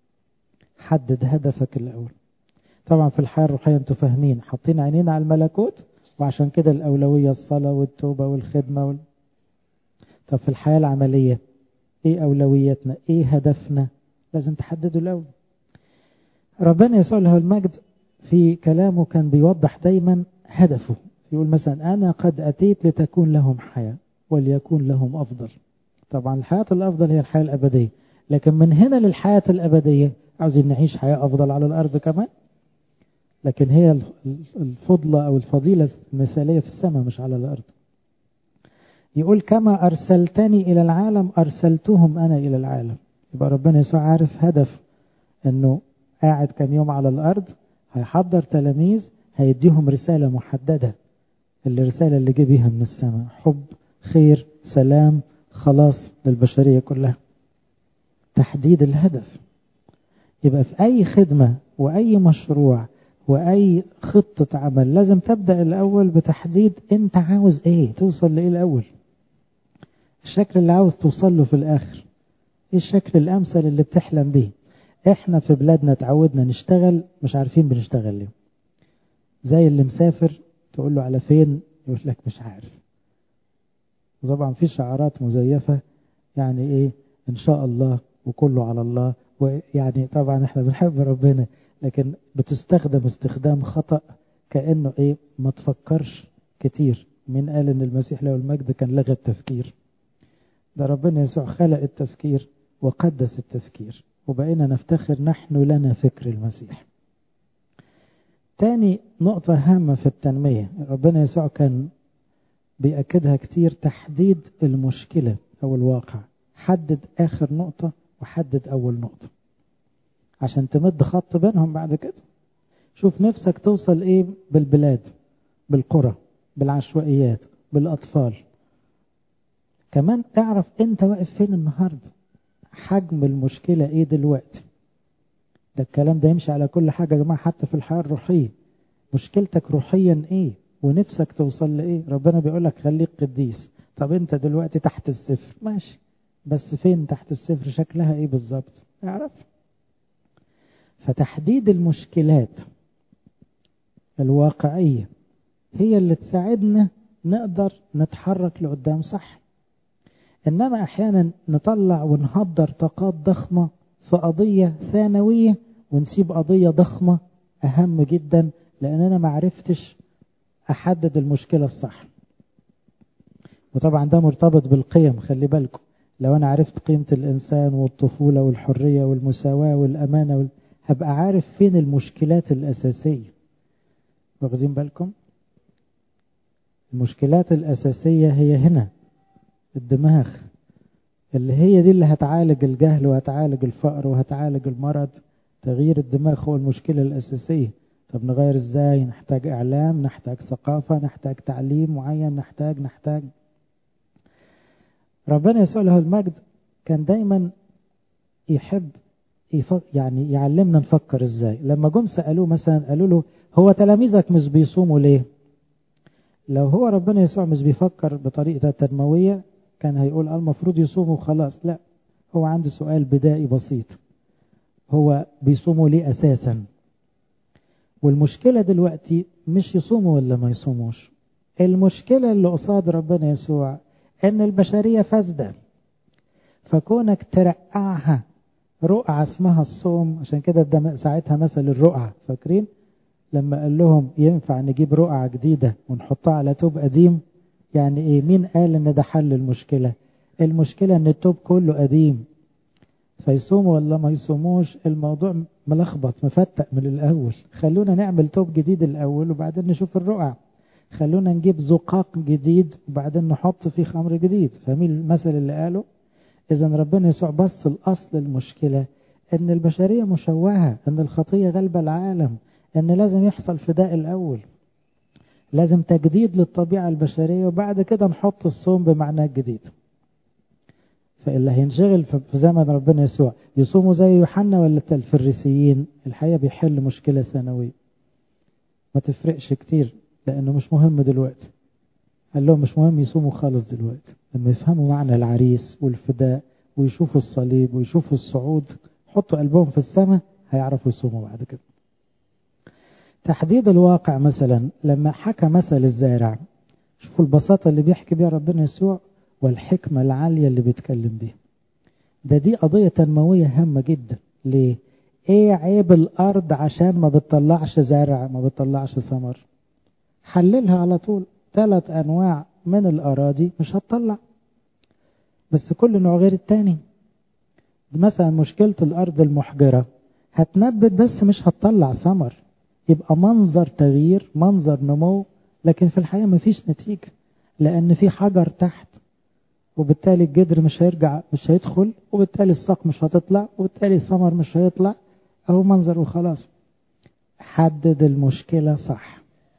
حدد هدفك الاول. طبعا في الحياة الروحية انتوا فاهمين، حاطين عينينا على الملكوت، وعشان كده الاولوية الصلاة والتوبة والخدمة وال... طب في الحياة العملية ايه اولوياتنا، ايه هدفنا؟ لازم تحدده الاول. ربنا يسوع له المجد في كلامه كان بيوضح دايما هدفه، يقول مثلا انا قد اتيت لتكون لهم حياة وليكون لهم افضل. طبعا الحياة الافضل هي الحياة الابدية، لكن من هنا للحياة الابدية عاوزين نعيش حياة افضل على الارض كمان، لكن هي الفضلة او الفضيلة المثالية في السماء مش على الارض. يقول كما ارسلتني الى العالم ارسلتهم انا الى العالم. يبقى ربنا يسوع عارف هدف، انه قاعد كم يوم على الارض هيحضر تلاميذ هيديهم رسالة محددة، الرسالة اللي جه بيها من السماء، حب خير سلام خلاص للبشرية كلها. تحديد الهدف. يبقى في اي خدمة واي مشروع واي خطة عمل لازم تبدأ الاول بتحديد انت عاوز ايه، توصل لايه الاول، الشكل اللي عاوز توصل له في الاخر، ايه الشكل الامثل اللي بتحلم بيه. احنا في بلادنا تعودنا نشتغل مش عارفين بنشتغل ليه، زي اللي مسافر تقول له على فين يقول لك مش عارف. طبعا في شعارات مزيفة، يعني ايه ان شاء الله وكله على الله، ويعني طبعا احنا بنحب ربنا، لكن بتستخدم استخدام خطأ كأنه ايه ما تفكرش كتير. مين قال ان المسيح له المجد كان لغى التفكير؟ ده ربنا يسوع خلق التفكير وقدس التفكير، وبقينا نفتخر نحن لنا فكر المسيح. تاني نقطة هامة في التنمية ربنا يسوع كان بيأكدها كتير، تحديد المشكلة أو الواقع. حدد آخر نقطة وحدد أول نقطة عشان تمد خط بينهم بعد كده. شوف نفسك توصل إيه بالبلاد، بالقرى، بالعشوائيات، بالأطفال. كمان اعرف أنت واقف فين النهاردة، حجم المشكلة إيه دلوقتي. ده الكلام ده يمشي على كل حاجة يا جماعة، حتى في الحياة الروحية. مشكلتك روحيا إيه ونفسك توصل لإيه؟ ربنا بيقولك خليك قديس. طب أنت دلوقتي تحت الصفر ماشي، بس فين تحت الصفر شكلها إيه بالظبط؟ اعرف. فتحديد المشكلات الواقعية هي اللي تساعدنا نقدر نتحرك لقدام صح. إنما أحيانا نطلع ونهدر طاقات ضخمة في قضية ثانوية ونسيب قضية ضخمة أهم جدا، لأننا ما عرفتش أحدد المشكلة الصح. وطبعا ده مرتبط بالقيم، خلي بالكم. لو أنا عرفت قيمة الإنسان والطفولة والحرية والمساواة والأمانة وال... هبقى عارف فين المشكلات الأساسية. واخدين بالكم؟ المشكلات الأساسية هي هنا الدماغ، اللي هي دي اللي هتعالج الجهل وهتعالج الفقر وهتعالج المرض. تغيير الدماغ هو المشكلة الأساسية. طب نغير ازاي؟ نحتاج إعلام، نحتاج ثقافة، نحتاج تعليم معين، نحتاج نحتاج ربنا يسوع له المجد كان دايما يحب يفك يعني يعلمنا نفكر ازاي. لما جم سألوه مثلا قالوا له هو تلاميذك مش بيصوموا ليه؟ لو هو ربنا يسوع مش بيفكر بطريقة تنموية كان هيقول المفروض يصوموا خلاص. لا، هو عنده سؤال بدائي بسيط، هو بيصوموا ليه أساسا؟ والمشكلة دلوقتي مش يصوموا ولا ما يصوموش، المشكلة اللي قصاد ربنا يسوع ان البشرية فاسدة، فكونك ترقعها رقعة اسمها الصوم، عشان كده ده ساعتها مثل الرقعة، فاكرين لما قال لهم ينفع نجيب رقعة جديدة ونحطها على توب قديم؟ يعني ايه؟ مين قال ان ده حل المشكلة؟ المشكلة ان التوب كله قديم، فيصوموا ولا ما يصوموش الموضوع ملخبط مفتق من الاول. خلونا نعمل توب جديد الاول وبعدين نشوف الرقعة. خلونا نجيب زقاق جديد وبعدين نحط فيه خمر جديد. فاهمين المثل اللي قاله؟ اذا ربنا يسوع بص الاصل المشكلة ان البشرية مشوهة، ان الخطية غلبة العالم، ان لازم يحصل فداء الاول، لازم تجديد للطبيعة البشرية، وبعد كده نحط الصوم بمعنى الجديد. فاللي هينشغل في زمن ربنا يسوع يصوموا زي يوحنا ولا الفريسيين، الحقيقة بيحل مشكلة ثانوية ما تفرقش كتير، لأنه مش مهم دلوقتي. قال لهم مش مهم يصوموا خالص دلوقتي، لما يفهموا معنى العريس والفداء ويشوفوا الصليب ويشوفوا الصعود، حطوا قلبهم في السماء، هيعرفوا يصوموا بعد كده. تحديد الواقع مثلا لما حكى مثل الزارع، شوفوا البساطة اللي بيحكي بيها ربنا يسوع والحكمة العالية اللي بيتكلم بيها. ده دي قضية تنموية هامة جدا. ليه؟ ايه عيب الارض عشان ما بتطلعش زرع، ما بتطلعش ثمر؟ حللها على طول. ثلاث انواع من الاراضي مش هتطلع، بس كل نوع غير التاني. مثلا مشكلة الارض المحجرة هتنبت بس مش هتطلع ثمر، يبقى منظر تغيير، منظر نمو، لكن في الحقيقة مفيش نتيجة، لان في حجر تحت، وبالتالي الجدر مش هيرجع، مش هيدخل، وبالتالي الساق مش هتطلع، وبالتالي الثمر مش هيطلع، اهو منظر وخلاص. حدد المشكلة صح.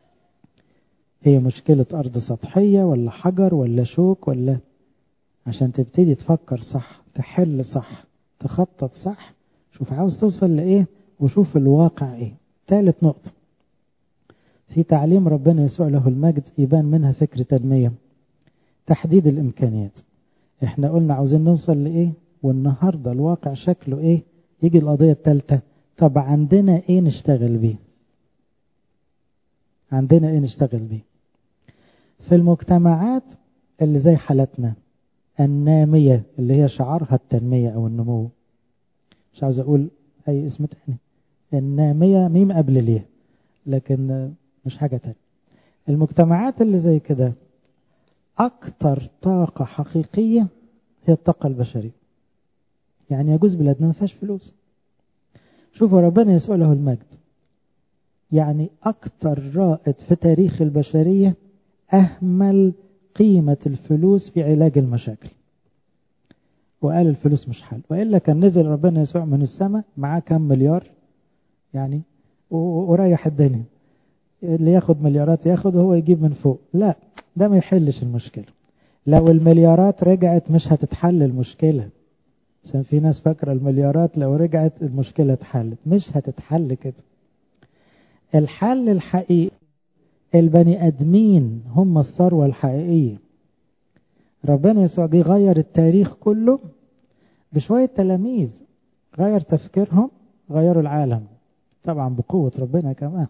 هي مشكلة أرض سطحية ولا حجر ولا شوك، ولا عشان تبتدي تفكر صح، تحل صح، تخطط صح، شوف عاوز توصل لإيه وشوف الواقع إيه. ثالث نقطة في تعليم ربنا يسوع له المجد يبان منها فكر تنمية، تحديد الإمكانيات. احنا قلنا عاوزين نوصل لإيه، والنهاردة الواقع شكله إيه. يجي القضية الثالثة، طب عندنا إيه نشتغل بيه؟ عندنا إيه نشتغل بيه؟ في المجتمعات اللي زي حالتنا النامية، اللي هي شعارها التنمية أو النمو، مش عاوز أقول أي اسم تاني، النامية ميم قبل ليه، لكن مش حاجة تاني. المجتمعات اللي زي كده أكتر طاقة حقيقية هي الطاقة البشرية. يعني يجوز بلادنا ما فيهاش فلوس. شوفوا ربنا يسوع له المجد، يعني أكتر رائد في تاريخ البشرية أهمل قيمة الفلوس في علاج المشاكل، وقال الفلوس مش حل، وإلا كان نزل ربنا يسوع من السماء معاه كم مليار يعني وريح الدنيا، اللي ياخد مليارات ياخد وهو يجيب من فوق. لا، ده ما يحلش المشكلة. لو المليارات رجعت مش هتتحل المشكلة، عشان في ناس فاكرة المليارات لو رجعت المشكلة اتحلت، مش هتتحل كده. الحل الحقيقي البني ادمين هم الثروة الحقيقية. ربنا يسوع جه غير التاريخ كله بشوية تلاميذ، غير تفكيرهم، غيروا العالم، طبعا بقوة ربنا كمان.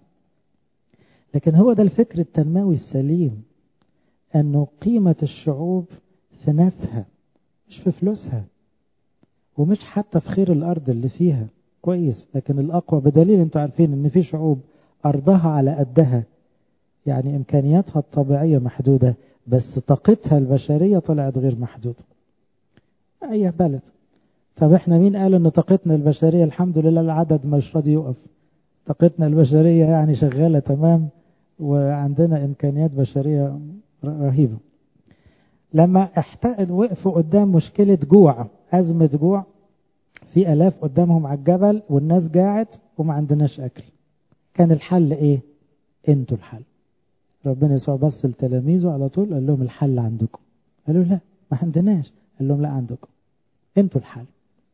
لكن هو ده الفكر التنموي السليم، انه قيمة الشعوب في ناسها مش في فلوسها، ومش حتى في خير الارض اللي فيها كويس، لكن الاقوى، بدليل انتوا عارفين ان في شعوب ارضها على قدها، يعني امكانياتها الطبيعية محدودة، بس طاقتها البشرية طلعت غير محدودة. اي بلد. طب احنا مين قال ان طاقتنا البشرية الحمد لله العدد مش راضي يقف؟ طاقتنا البشرية يعني شغالة تمام، وعندنا امكانيات بشرية رهيبة. لما احتاج وقفوا قدام مشكلة جوع، ازمة جوع، في الاف قدامهم على الجبل والناس قاعد وما عندناش اكل، كان الحل ايه؟ انتوا الحل. ربنا يسوع بص لتلاميذه على طول قال لهم الحل عندكم. قالوا لا ما عندناش، قال لهم لا عندكم، انتوا الحل.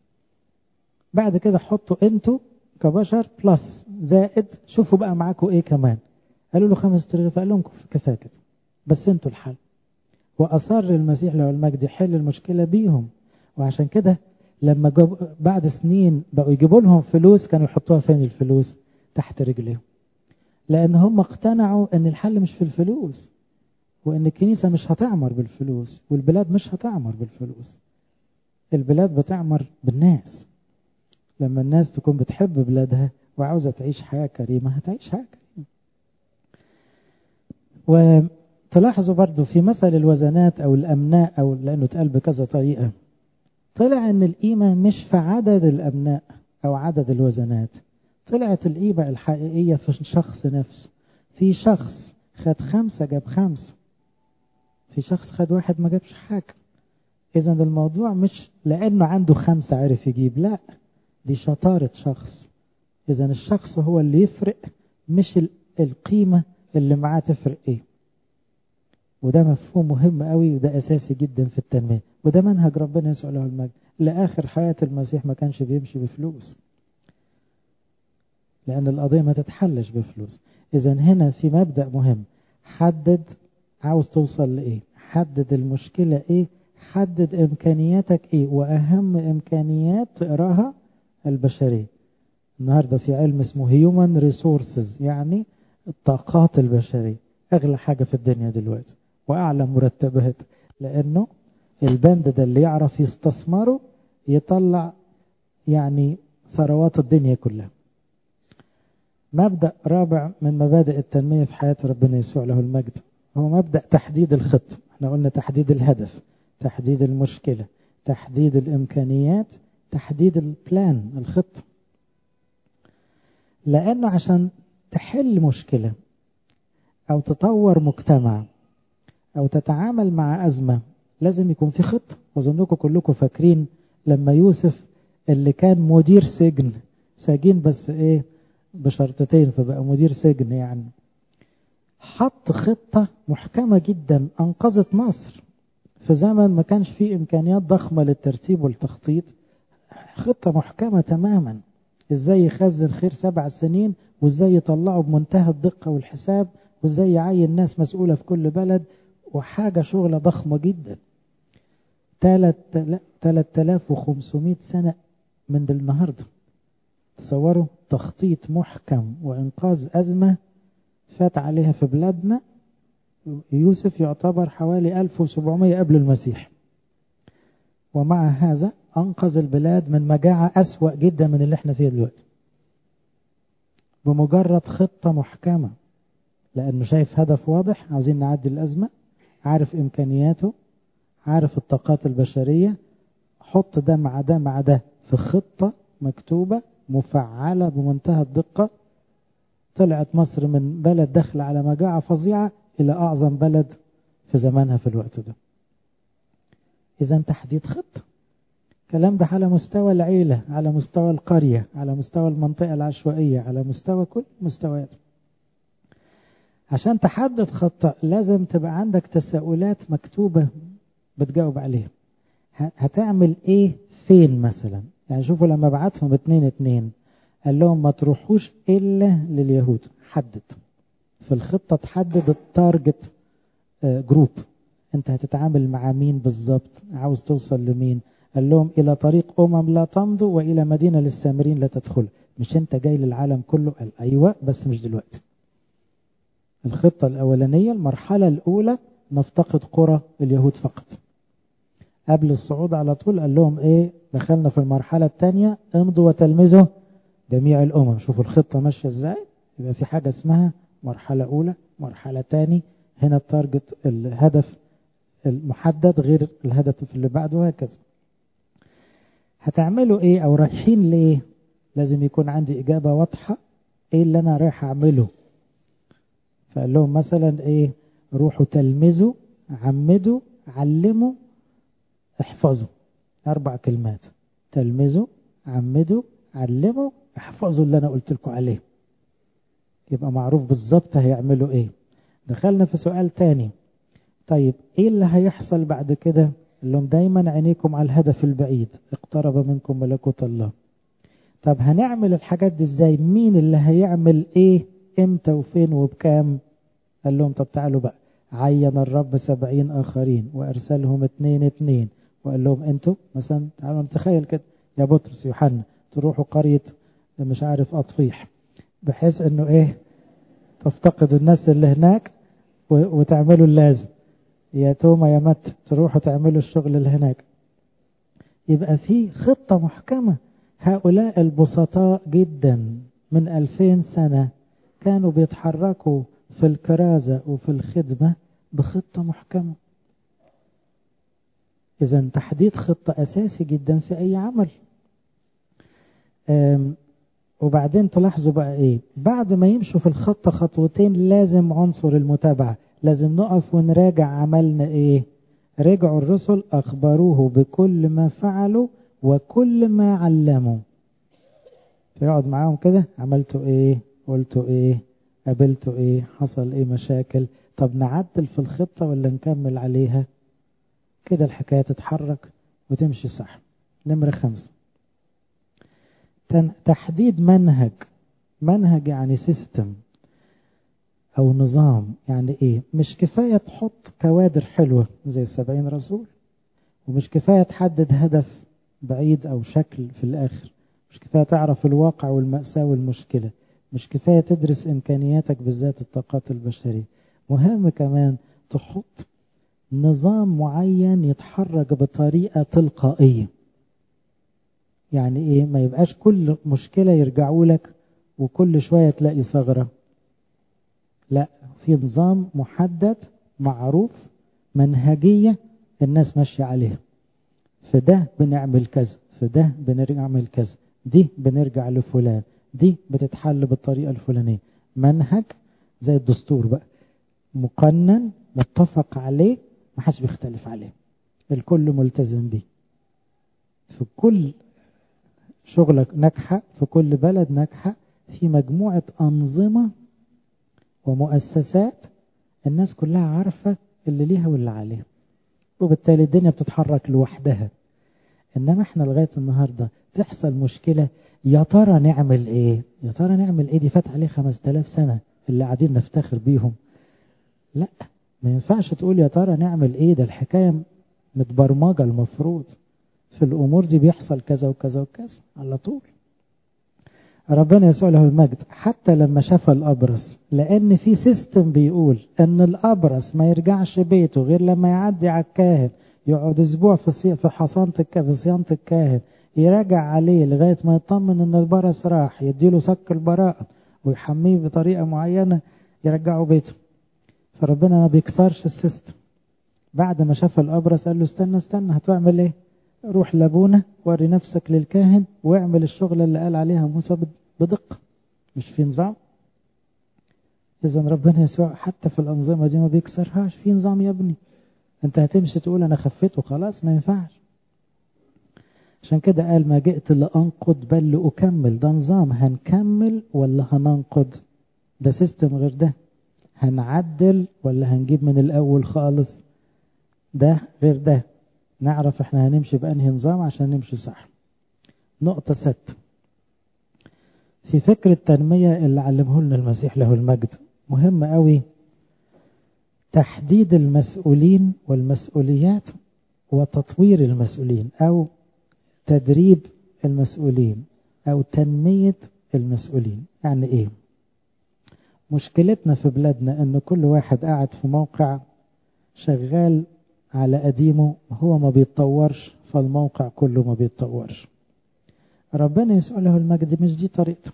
بعد كده حطوا انتوا كبشر بلس زائد، شوفوا بقى معاكم ايه كمان. قالوا له خمس ترغيف، قال لهم كفايه كده، بس انتوا الحل. واصر المسيح له المجد يحل المشكله بيهم. وعشان كده لما جاب بعد سنين بقوا يجيبوا لهم فلوس، كانوا يحطوها فين الفلوس؟ تحت رجليهم، لان هم اقتنعوا ان الحل مش في الفلوس، وان الكنيسه مش هتعمر بالفلوس، والبلاد مش هتعمر بالفلوس. البلاد بتعمر بالناس. لما الناس تكون بتحب بلادها وعاوزة تعيش حياة كريمة هتعيش حياة كريمة. وتلاحظوا برضو في مثل الوزنات أو الأمناء، أو لأنه اتقال بكذا طريقة، طلع أن القيمة مش في عدد الأمناء أو عدد الوزنات، طلعت القيمة الحقيقية في الشخص نفسه. في شخص خد خمسة جاب خمسة، في شخص خد واحد ما جابش حاجة. إذا الموضوع مش لأنه عنده خمسة عرف يجيب، لا، دي شطارة شخص. إذا الشخص هو اللي يفرق، مش القيمة اللي معاه تفرق إيه. وده مفهوم مهم قوي، وده أساسي جدا في التنمية، وده منهج ربنا يسوع له المجد. لآخر حياة المسيح ما كانش بيمشي بفلوس، لأن القضية ما تتحلش بفلوس. إذا هنا في مبدأ مهم، حدد عاوز توصل لإيه، حدد المشكلة إيه، حدد إمكانياتك إيه. وأهم إمكانيات تقراها البشرية. النهاردة في علم اسمه Human Resources، يعني الطاقات البشرية، أغلى حاجة في الدنيا دلوقتي وأعلى مرتبات، لأنه البند ده اللي يعرف يستثمره يطلع يعني ثروات الدنيا كلها. مبدأ رابع من مبادئ التنمية في حياة ربنا يسوع له المجد هو مبدأ تحديد الخطة. احنا قلنا تحديد الهدف، تحديد المشكلة، تحديد الإمكانيات، تحديد البلان الخطة. لأنه عشان تحل مشكلة أو تطور مجتمع أو تتعامل مع أزمة لازم يكون في خطة. وظنكم كلكم فاكرين لما يوسف اللي كان مدير سجن، سجين بس إيه بشرطتين فبقى مدير سجن، يعني حط خطة محكمة جدا أنقذت مصر في زمن ما كانش فيه إمكانيات ضخمة للترتيب والتخطيط. خطة محكمة تماما، إزاي يخزن خير سبع سنين، وإزاي يطلعه بمنتهى الدقة والحساب، وإزاي يعين ناس مسؤولة في كل بلد، وحاجة شغلة ضخمة جدا. ثلاثة آلاف وخمسمائة سنة من النهاردة. تصوروا تخطيط محكم وإنقاذ أزمة فات عليها في بلادنا. يوسف يعتبر حوالي ألف وسبعمائة قبل المسيح، ومع هذا أنقذ البلاد من مجاعة أسوأ جدا من اللي احنا فيه دلوقتي بمجرد خطة محكمة، لأنه شايف هدف واضح، عاوزين نعدي الأزمة، عارف إمكانياته، عارف الطاقات البشرية، حط ده مع ده مع ده في خطة مكتوبة مفعلة بمنتهى الدقة. طلعت مصر من بلد دخل على مجاعة فظيعة إلى أعظم بلد في زمانها في الوقت ده. إذا تحديد خطة. الكلام ده على مستوى العيلة، على مستوى القرية، على مستوى المنطقة العشوائية، على مستوى كل مستويات. عشان تحدد خطة لازم تبقى عندك تساؤلات مكتوبة بتجاوب عليها. هتعمل ايه فين مثلا؟ يعني شوفوا لما بعتهم اتنين اتنين قال لهم ما تروحوش إلا لليهود. حدد في الخطة، تحدد التارجت جروب، انت هتتعامل مع مين بالظبط، عاوز توصل لمين. قال لهم إلى طريق أمم لا تمضوا وإلى مدينة للسامرين لا تدخل. مش انت جاي للعالم كله؟ قال أيوة بس مش دلوقتي. الخطة الأولانية المرحلة الأولى نفتقد قرى اليهود فقط. قبل الصعود على طول قال لهم ايه، دخلنا في المرحلة الثانية امضوا وتلمذوا جميع الأمم. شوفوا الخطة ماشية ازاي. يبقى في حاجة اسمها مرحلة أولى، مرحلة ثاني، هنا التارجت الهدف المحدد غير الهدف اللي بعده، وهكذا. هتعملوا ايه او رايحين ليه؟ لازم يكون عندي إجابة واضحة ايه اللي انا رايح اعمله. فقال لهم مثلا ايه، روحوا تلمذوا، عمدوا، علموا، احفظوا. اربع كلمات: تلمذوا، عمدوا، علموا، احفظوا اللي انا قلت لكم عليه. يبقى معروف بالظبط هيعملوا ايه. دخلنا في سؤال تاني، طيب ايه اللي هيحصل بعد كده؟ قال لهم دايما عينيكم على الهدف البعيد، اقترب منكم ملكوت الله. طب هنعمل الحاجات دي ازاي؟ مين اللي هيعمل ايه، امتى وفين وبكام؟ قال لهم طب تعالوا بقى. عين الرب سبعين آخرين وأرسلهم اتنين اتنين، وقال لهم انتوا مثلا تعالوا نتخيل كده يا بطرس يوحنا تروحوا قرية مش عارف أطفيح، بحيث انه ايه تفتقدوا الناس اللي هناك وتعملوا اللازم. يا توما يا مت تروحوا تعملوا الشغل اللي هناك. يبقى في خطة محكمة هؤلاء البسطاء جدا من ألفين سنة كانوا بيتحركوا في الكرازة وفي الخدمة بخطة محكمة. إذا تحديد خطة أساسي جدا في أي عمل. وبعدين تلاحظوا بقى إيه، بعد ما يمشوا في الخطة خطوتين لازم عنصر المتابعة، لازم نقف ونراجع عملنا إيه. رجعوا الرسل أخبروه بكل ما فعلوا وكل ما علموا. تقعد معاهم كده، عملتوا إيه، قلتوا إيه، قابلتوا إيه، حصل إيه مشاكل، طب نعدل في الخطة ولا نكمل عليها. كده الحكاية تتحرك وتمشي صح. نمرة خمسة، تحديد منهج. منهج يعني سيستم أو نظام. يعني إيه؟ مش كفاية تحط كوادر حلوة زي السبعين رسول، ومش كفاية تحدد هدف بعيد أو شكل في الآخر، مش كفاية تعرف الواقع والمأساة والمشكلة، مش كفاية تدرس إمكانياتك بالذات الطاقات البشرية. مهم كمان تحط نظام معين يتحرك بطريقة تلقائية. يعني إيه؟ ما يبقاش كل مشكلة يرجعوا لك وكل شوية تلاقي ثغرة. لا، في نظام محدد معروف، منهجية الناس ماشية عليها. في ده بنعمل كذا، في ده بنعمل كذا، دي بنرجع لفلان، دي بتتحل بالطريقة الفلانية. منهج زي الدستور بقى، مقنن متفق عليه، محدش بيختلف عليه، الكل ملتزم بيه. في كل شغلك ناجحة، في كل بلد ناجحة، في مجموعة أنظمة ومؤسسات الناس كلها عارفة اللي ليها واللي عليها، وبالتالي الدنيا بتتحرك لوحدها. إنما احنا لغاية النهاردة تحصل مشكلة، يا ترى نعمل ايه، يا ترى نعمل ايه، دي فات عليه خمس تلاف سنة اللي قاعدين نفتخر بيهم. لا، ما ينفعش تقول يا ترى نعمل ايه، ده الحكاية متبرمجة. المفروض في الأمور دي بيحصل كذا وكذا وكذا على طول. ربنا يسوع له المجد حتى لما شاف الأبرص، لأن في سيستم بيقول أن الأبرص ما يرجعش بيته غير لما يعدي على الكاهن، يقعد أسبوع في في حصانة الكاهن، في صيانة الكاهن، يراجع عليه لغاية ما يطمن أن البرص راح، يديله صك البراءة ويحميه بطريقة معينة يرجعه بيته. فربنا ما بيكسرش السيستم. بعد ما شاف الأبرص قال له استنى استنى، هتعمل ايه؟ روح لابونا وري نفسك للكاهن واعمل الشغل اللي قال عليها موسى بدقة. مش في نظام؟ إذن ربنا يسوع حتى في الأنظمة دي ما بيكسرهاش. في نظام يا ابني، انت هتمشي تقول انا خفيت وخلاص؟ ما ينفعش. عشان كده قال ما جئت لأنقض بل لأكمل. ده نظام، هنكمل ولا هننقض؟ ده سيستم غير ده. هنعدل ولا هنجيب من الأول خالص؟ ده غير ده. نعرف احنا هنمشي بأنهي نظام عشان نمشي صح. نقطة ست، في فكر التنمية اللي علمه لنا المسيح له المجد، مهم قوي تحديد المسؤولين والمسؤوليات وتطوير المسؤولين، أو تدريب المسؤولين، أو تنمية المسؤولين. يعني إيه؟ مشكلتنا في بلادنا أن كل واحد قاعد في موقع شغال على قديمه، هو ما بيتطورش، فالموقع كله ما بيتطورش. ربنا يسوع له المجد مش دي طريقته.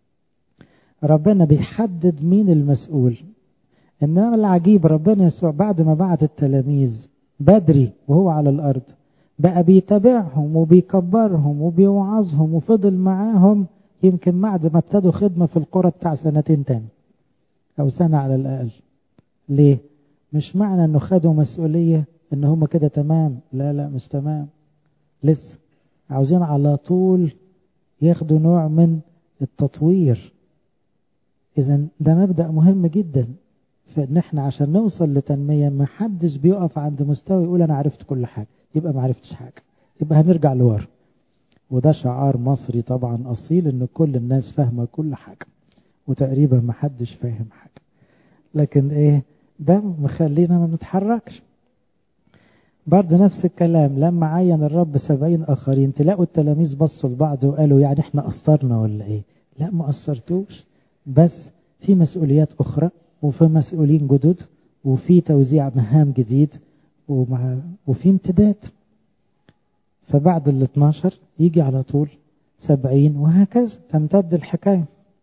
ربنا بيحدد مين المسؤول. إنما العجيب ربنا يسوع بعد ما بعت التلاميذ بدري وهو على الأرض بقى بيتابعهم وبيكبرهم وبيوعظهم وفضل معاهم، يمكن بعد ما ابتدوا خدمة في القرى بتاع سنتين تاني أو سنة على الأقل. ليه؟ مش معنى أنه خدوا مسؤولية أن هم كده تمام. لا لا، مش تمام، لسه عاوزين على طول ياخدوا نوع من التطوير. إذن ده مبدأ مهم جدا، فإن احنا عشان نوصل لتنمية ما حدش بيقف عند مستوى يقول أنا عرفت كل حاجة، يبقى ما عرفتش حاجة، يبقى هنرجع لورا. وده شعار مصري طبعا أصيل، إن كل الناس فاهمة كل حاجة وتقريبا ما حدش فاهم حاجة. لكن إيه ده مخلينا ما نتحركش. برضه نفس الكلام لما عين الرب سبعين آخرين، تلاقوا التلاميذ بصوا لبعض وقالوا يعني احنا قصرنا ولا ايه؟ لا، ما قصرتوش، بس في مسؤوليات أخرى وفي مسؤولين جدد وفي توزيع مهام جديد ومع وفي امتداد. فبعد ال اثناشر يجي على طول سبعين وهكذا تمتد الحكاية.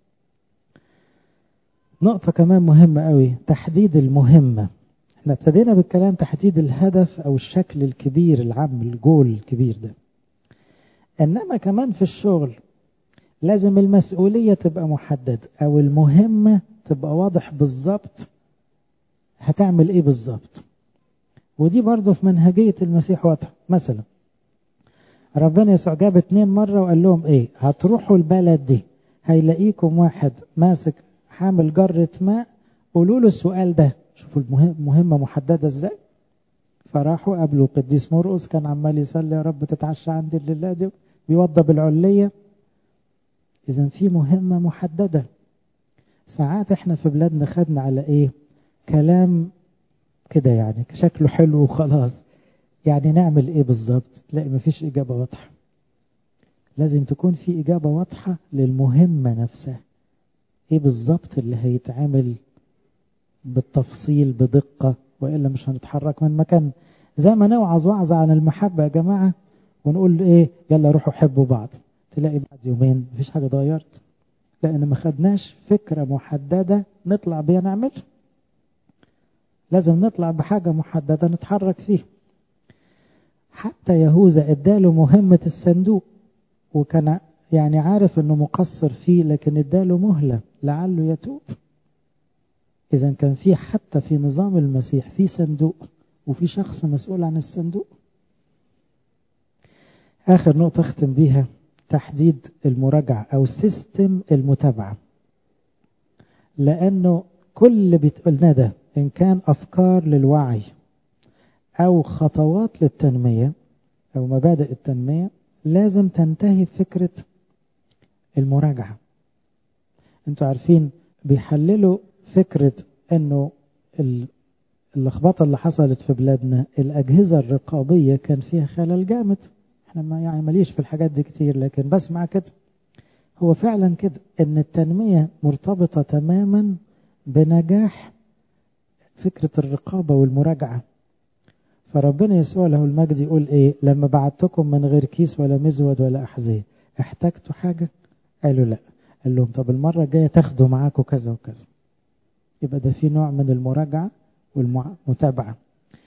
نقطة كمان مهمة قوي، تحديد المهمة. احنا ابتدينا بالكلام تحديد الهدف او الشكل الكبير العام، الجول الكبير ده. انما كمان في الشغل لازم المسؤولية تبقى محددة او المهمة تبقى واضح بالظبط هتعمل ايه بالظبط. ودي برضو في منهجية المسيح واضحة. مثلا ربنا يسوع جاب اتنين مرة وقال لهم ايه، هتروحوا البلد دي هيلاقيكم واحد ماسك حامل جرة ماء، قولوا له السؤال ده. شوفوا المهمة محددة ازاي. فراحوا قابلوا قديس مرقس كان عمال يصلي يا رب تتعشى عندي الليلة دي، بيوضب العلية. اذا في مهمة محددة. ساعات احنا في بلادنا خدنا على ايه، كلام كده يعني شكله حلو وخلاص، يعني نعمل ايه بالظبط؟ لا، مفيش اجابة واضحة. لازم تكون في اجابة واضحة للمهمة نفسها. ايه بالظبط اللي هيتعمل بالتفصيل بدقة، وإلا مش هنتحرك من مكان. زي ما نوعظ وعظة عن المحبة يا جماعة ونقول ايه يلا روحوا حبوا بعض، تلاقي بعد يومين مفيش حاجة اتغيرت، لأن ما خدناش فكرة محددة نطلع بيها نعمل. لازم نطلع بحاجة محددة نتحرك فيه. حتى يهوذا اداله مهمة الصندوق، وكان يعني عارف انه مقصر فيه، لكن اداله مهلة لعله يتوب. إذا كان في حتى في نظام المسيح في صندوق وفي شخص مسؤول عن الصندوق. آخر نقطة أختم بيها، تحديد المراجعة أو سيستم المتابعة. لأنه كل اللي بيتقولنا ده إن كان أفكار للوعي أو خطوات للتنمية أو مبادئ التنمية، لازم تنتهي بفكرة المراجعة. أنتوا عارفين بيحللوا فكرة أنه اللخبطة اللي حصلت في بلادنا، الأجهزة الرقابية كان فيها خلل جامد. احنا ما يعني ماليش في الحاجات دي كتير، لكن بسمع كده. هو فعلا كده ان التنمية مرتبطة تماما بنجاح فكرة الرقابة والمراجعة. فربنا يسوع له المجد يقول ايه، لما بعتكم من غير كيس ولا مزود ولا أحذية احتجتوا حاجة؟ قالوا لا. قال لهم طب المرة الجاية تاخدوا معاكم كذا وكذا. يبقى ده في نوع من المراجعة والمتابعة.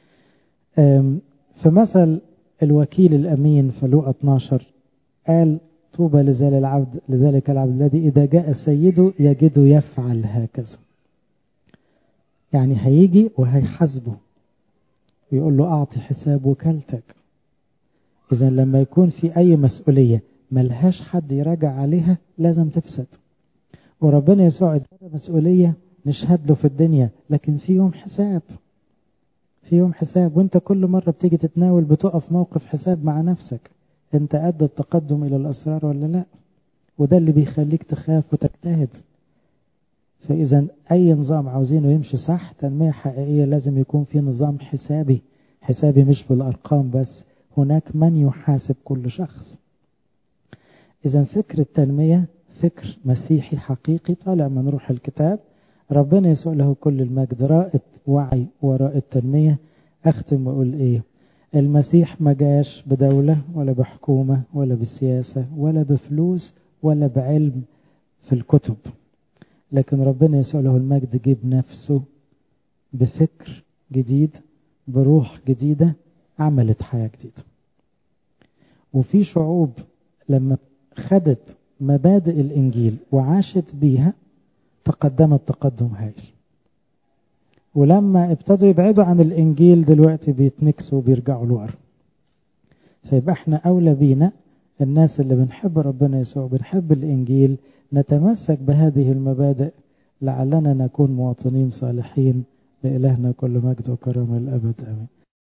في مثل الوكيل الأمين في لوقا اتناشر قال طوبى لذلك العبد لذلك العبد الذي إذا جاء سيده يجده يفعل هكذا. يعني هيجي وهيحاسبه ويقول له أعطي حساب وكالتك. إذا لما يكون في أي مسؤولية ملهاش حد يراجع عليها لازم تفسد. وربنا يسوع ادانا مسؤولية نشهد له في الدنيا، لكن في يوم حساب. في يوم حساب، وانت كل مرة بتيجي تتناول بتقف موقف حساب مع نفسك. انت قد التقدم الى الاسرار ولا لا؟ وده اللي بيخليك تخاف وتجتهد. فاذا اي نظام عاوزينه يمشي صح، تنمية حقيقية، لازم يكون في نظام حسابي. حسابي مش بالارقام بس، هناك من يحاسب كل شخص. اذا فكر التنمية فكر مسيحي حقيقي طالع من روح الكتاب. ربنا يسوع له كل المجد رائد وعي وراء التنمية. أختم وأقول إيه، المسيح ما جاش بدولة ولا بحكومة ولا بسياسة ولا بفلوس ولا بعلم في الكتب، لكن ربنا يسوع له المجد جيب نفسه بفكر جديد بروح جديدة، عملت حياة جديدة. وفي شعوب لما خدت مبادئ الإنجيل وعاشت بيها تقدمت تقدم هائل، ولما ابتدوا يبعدوا عن الإنجيل دلوقتي بيتنكسوا وبيرجعوا لورا. فيبقى احنا أولى بينا الناس اللي بنحب ربنا يسوع بنحب الإنجيل نتمسك بهذه المبادئ لعلنا نكون مواطنين صالحين. لإلهنا كل مجد وكرم الأبد آمين.